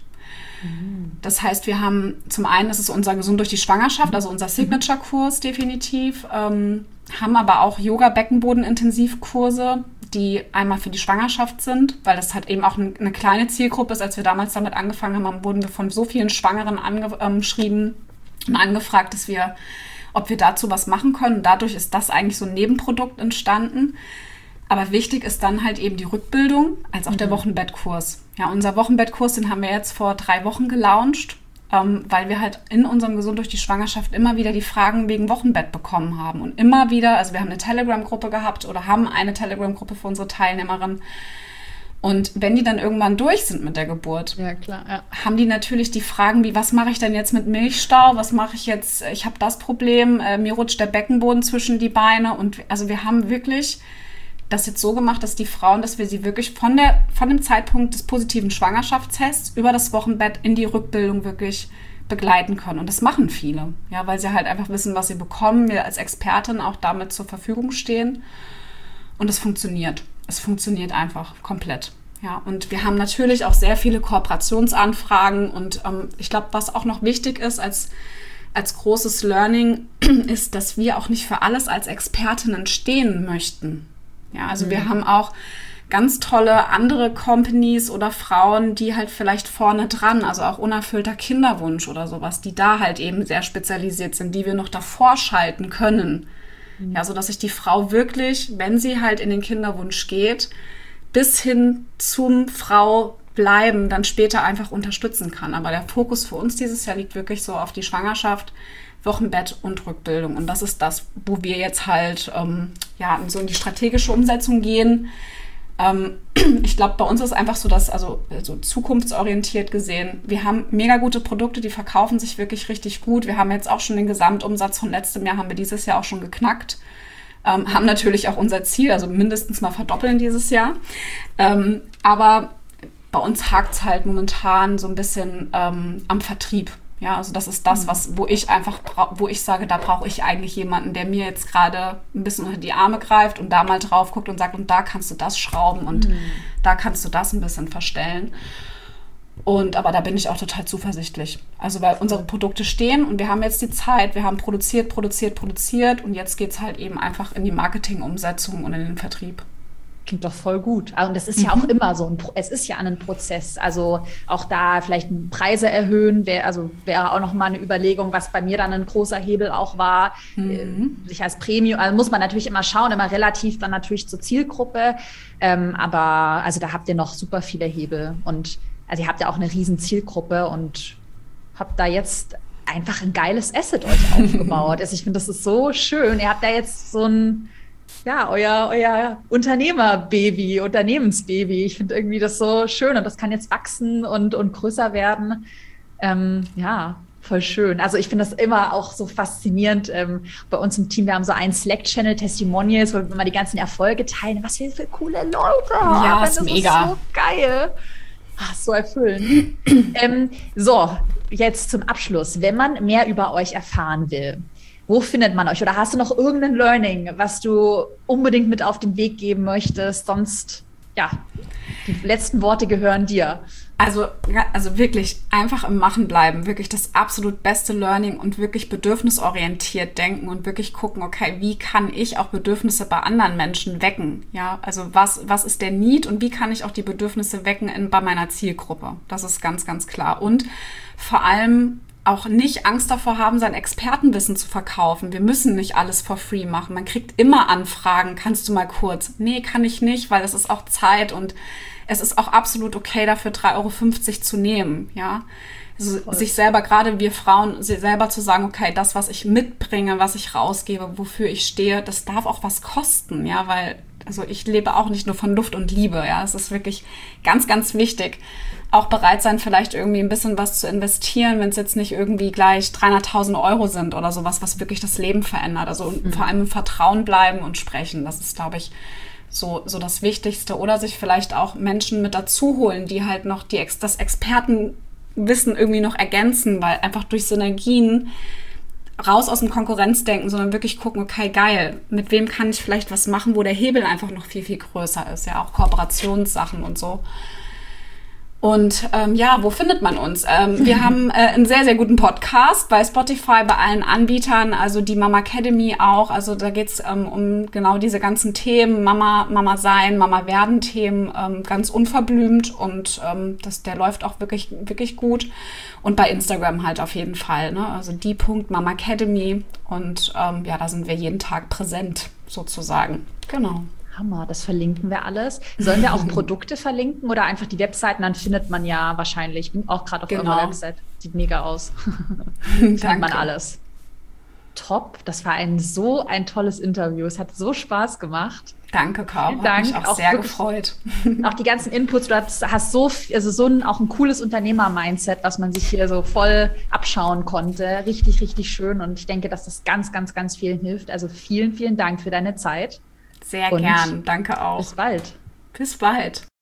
Mhm. Das heißt, wir haben zum einen, das ist unser Gesund durch die Schwangerschaft, also unser Signature-Kurs definitiv, ähm, haben aber auch Yoga-Beckenboden-Intensivkurse, die einmal für die Schwangerschaft sind, weil das halt eben auch eine kleine Zielgruppe ist. Als wir damals damit angefangen haben, wurden wir von so vielen Schwangeren angeschrieben und angefragt, dass wir, ob wir dazu was machen können. Und dadurch ist das eigentlich so ein Nebenprodukt entstanden. Aber wichtig ist dann halt eben die Rückbildung, als auch mhm. der Wochenbettkurs. Ja, unser Wochenbettkurs, den haben wir jetzt vor drei Wochen gelauncht, ähm, weil wir halt in unserem Gesund durch die Schwangerschaft immer wieder die Fragen wegen Wochenbett bekommen haben. Und immer wieder, also wir haben eine Telegram-Gruppe gehabt oder haben eine Telegram-Gruppe für unsere Teilnehmerinnen. Und wenn die dann irgendwann durch sind mit der Geburt, ja, klar, ja. haben die natürlich die Fragen wie, was mache ich denn jetzt mit Milchstau? Was mache ich jetzt? Ich habe das Problem, äh, mir rutscht der Beckenboden zwischen die Beine. Und also wir haben wirklich das jetzt so gemacht, dass die Frauen, dass wir sie wirklich von der von dem Zeitpunkt des positiven Schwangerschaftstests über das Wochenbett in die Rückbildung wirklich begleiten können. Und das machen viele, ja, weil sie halt einfach wissen, was sie bekommen, wir als Expertin auch damit zur Verfügung stehen. Und es funktioniert. Es funktioniert einfach komplett. Ja, und wir haben natürlich auch sehr viele Kooperationsanfragen. Und ähm, ich glaube, was auch noch wichtig ist als als großes Learning, ist, dass wir auch nicht für alles als Expertinnen stehen möchten. Ja, also mhm. wir haben auch ganz tolle andere Companies oder Frauen, die halt vielleicht vorne dran, also auch unerfüllter Kinderwunsch oder sowas, die da halt eben sehr spezialisiert sind, die wir noch davor schalten können. Mhm. Ja, so dass sich die Frau wirklich, wenn sie halt in den Kinderwunsch geht, bis hin zum Frau bleiben, dann später einfach unterstützen kann. Aber der Fokus für uns dieses Jahr liegt wirklich so auf die Schwangerschaft, Wochenbett und Rückbildung. Und das ist das, wo wir jetzt halt ähm, ja, so in die strategische Umsetzung gehen. Ähm, ich glaube, bei uns ist einfach so, dass, also, also zukunftsorientiert gesehen, wir haben mega gute Produkte, die verkaufen sich wirklich richtig gut. Wir haben jetzt auch schon den Gesamtumsatz von letztem Jahr, haben wir dieses Jahr auch schon geknackt. Ähm, haben natürlich auch unser Ziel, also mindestens mal verdoppeln dieses Jahr. Ähm, aber bei uns hakt es halt momentan so ein bisschen ähm, am Vertrieb. Ja, also das ist das, was, wo ich einfach, wo ich sage, da brauche ich eigentlich jemanden, der mir jetzt gerade ein bisschen unter die Arme greift und da mal drauf guckt und sagt, und da kannst du das schrauben und mhm. da kannst du das ein bisschen verstellen. Und aber da bin ich auch total zuversichtlich. Also weil unsere Produkte stehen und wir haben jetzt die Zeit, wir haben produziert, produziert, produziert und jetzt geht es halt eben einfach in die Marketing-Umsetzung und in den Vertrieb. Klingt doch voll gut. Und das ist ja auch immer so ein, es ist ja ein Prozess. Also auch da vielleicht Preise erhöhen, wäre also wäre auch noch mal eine Überlegung, was bei mir dann ein großer Hebel auch war, mhm. sich als Premium, also muss man natürlich immer schauen, immer relativ dann natürlich zur Zielgruppe. Ähm, aber also da habt ihr noch super viele Hebel und also ihr habt ja auch eine riesen Zielgruppe und habt da jetzt einfach ein geiles Asset euch aufgebaut. Also ich finde, das ist so schön. Ihr habt da jetzt so ein Ja, euer, euer Unternehmerbaby, Unternehmensbaby. Ich finde irgendwie das so schön und das kann jetzt wachsen und, und größer werden. Ähm, ja, voll schön. Also ich finde das immer auch so faszinierend. Ähm, bei uns im Team, wir haben so einen Slack-Channel, Testimonials, wo wir mal die ganzen Erfolge teilen. Was wir für coole Leute haben. Ja, das ist mega. Ist so geil. Ach, so erfüllend. ähm, so, jetzt zum Abschluss. Wenn man mehr über euch erfahren will, Wo findet man euch? Oder hast du noch irgendein Learning, was du unbedingt mit auf den Weg geben möchtest? Sonst, ja, die letzten Worte gehören dir. Also, also wirklich einfach im Machen bleiben, wirklich das absolut beste Learning und wirklich bedürfnisorientiert denken und wirklich gucken, okay, wie kann ich auch Bedürfnisse bei anderen Menschen wecken? Ja, also was, was ist der Need und wie kann ich auch die Bedürfnisse wecken in, bei meiner Zielgruppe? Das ist ganz, ganz klar. Und vor allem auch nicht Angst davor haben, sein Expertenwissen zu verkaufen. Wir müssen nicht alles for free machen. Man kriegt immer Anfragen, kannst du mal kurz? Nee, kann ich nicht, weil es ist auch Zeit und es ist auch absolut okay, dafür drei Euro fünfzig zu nehmen, ja. Also sich selber, gerade wir Frauen, selber zu sagen, okay, das, was ich mitbringe, was ich rausgebe, wofür ich stehe, das darf auch was kosten, ja, weil, also ich lebe auch nicht nur von Luft und Liebe, ja. Es ist wirklich ganz, ganz wichtig. Auch bereit sein, vielleicht irgendwie ein bisschen was zu investieren, wenn es jetzt nicht irgendwie gleich dreihunderttausend Euro sind oder sowas, was wirklich das Leben verändert. Also mhm. vor allem im Vertrauen bleiben und sprechen. Das ist, glaube ich, so, so das Wichtigste. Oder sich vielleicht auch Menschen mit dazu holen, die halt noch die, das Expertenwissen irgendwie noch ergänzen, weil einfach durch Synergien raus aus dem Konkurrenzdenken, sondern wirklich gucken, okay, geil, mit wem kann ich vielleicht was machen, wo der Hebel einfach noch viel, viel größer ist. Ja, auch Kooperationssachen und so. Und ähm, ja, wo findet man uns? Ähm, wir haben äh, einen sehr, sehr guten Podcast bei Spotify, bei allen Anbietern, also die Mama Academy auch. Also da geht's ähm, um genau diese ganzen Themen, Mama, Mama sein, Mama werden Themen, ähm, ganz unverblümt und ähm, das, der läuft auch wirklich, wirklich gut. Und bei Instagram halt auf jeden Fall, ne? Also die Punkt Mama Academy und ähm, ja, da sind wir jeden Tag präsent sozusagen. Genau. Hammer, das verlinken wir alles. Sollen wir auch Produkte verlinken oder einfach die Webseiten? Dann findet man ja wahrscheinlich, ich bin auch gerade auf genau. eurer Website, sieht mega aus. Findet man alles. Top, das war ein so ein tolles Interview. Es hat so Spaß gemacht. Danke, Caro. Vielen Dank. Hat mich auch, auch sehr gefreut. Auch die ganzen Inputs, du hast, hast so, also so ein, auch ein cooles Unternehmer-Mindset, was man sich hier so voll abschauen konnte. Richtig, richtig schön. Und ich denke, dass das ganz, ganz, ganz vielen hilft. Also vielen, vielen Dank für deine Zeit. Sehr gern. Danke auch. Bis bald. Bis bald.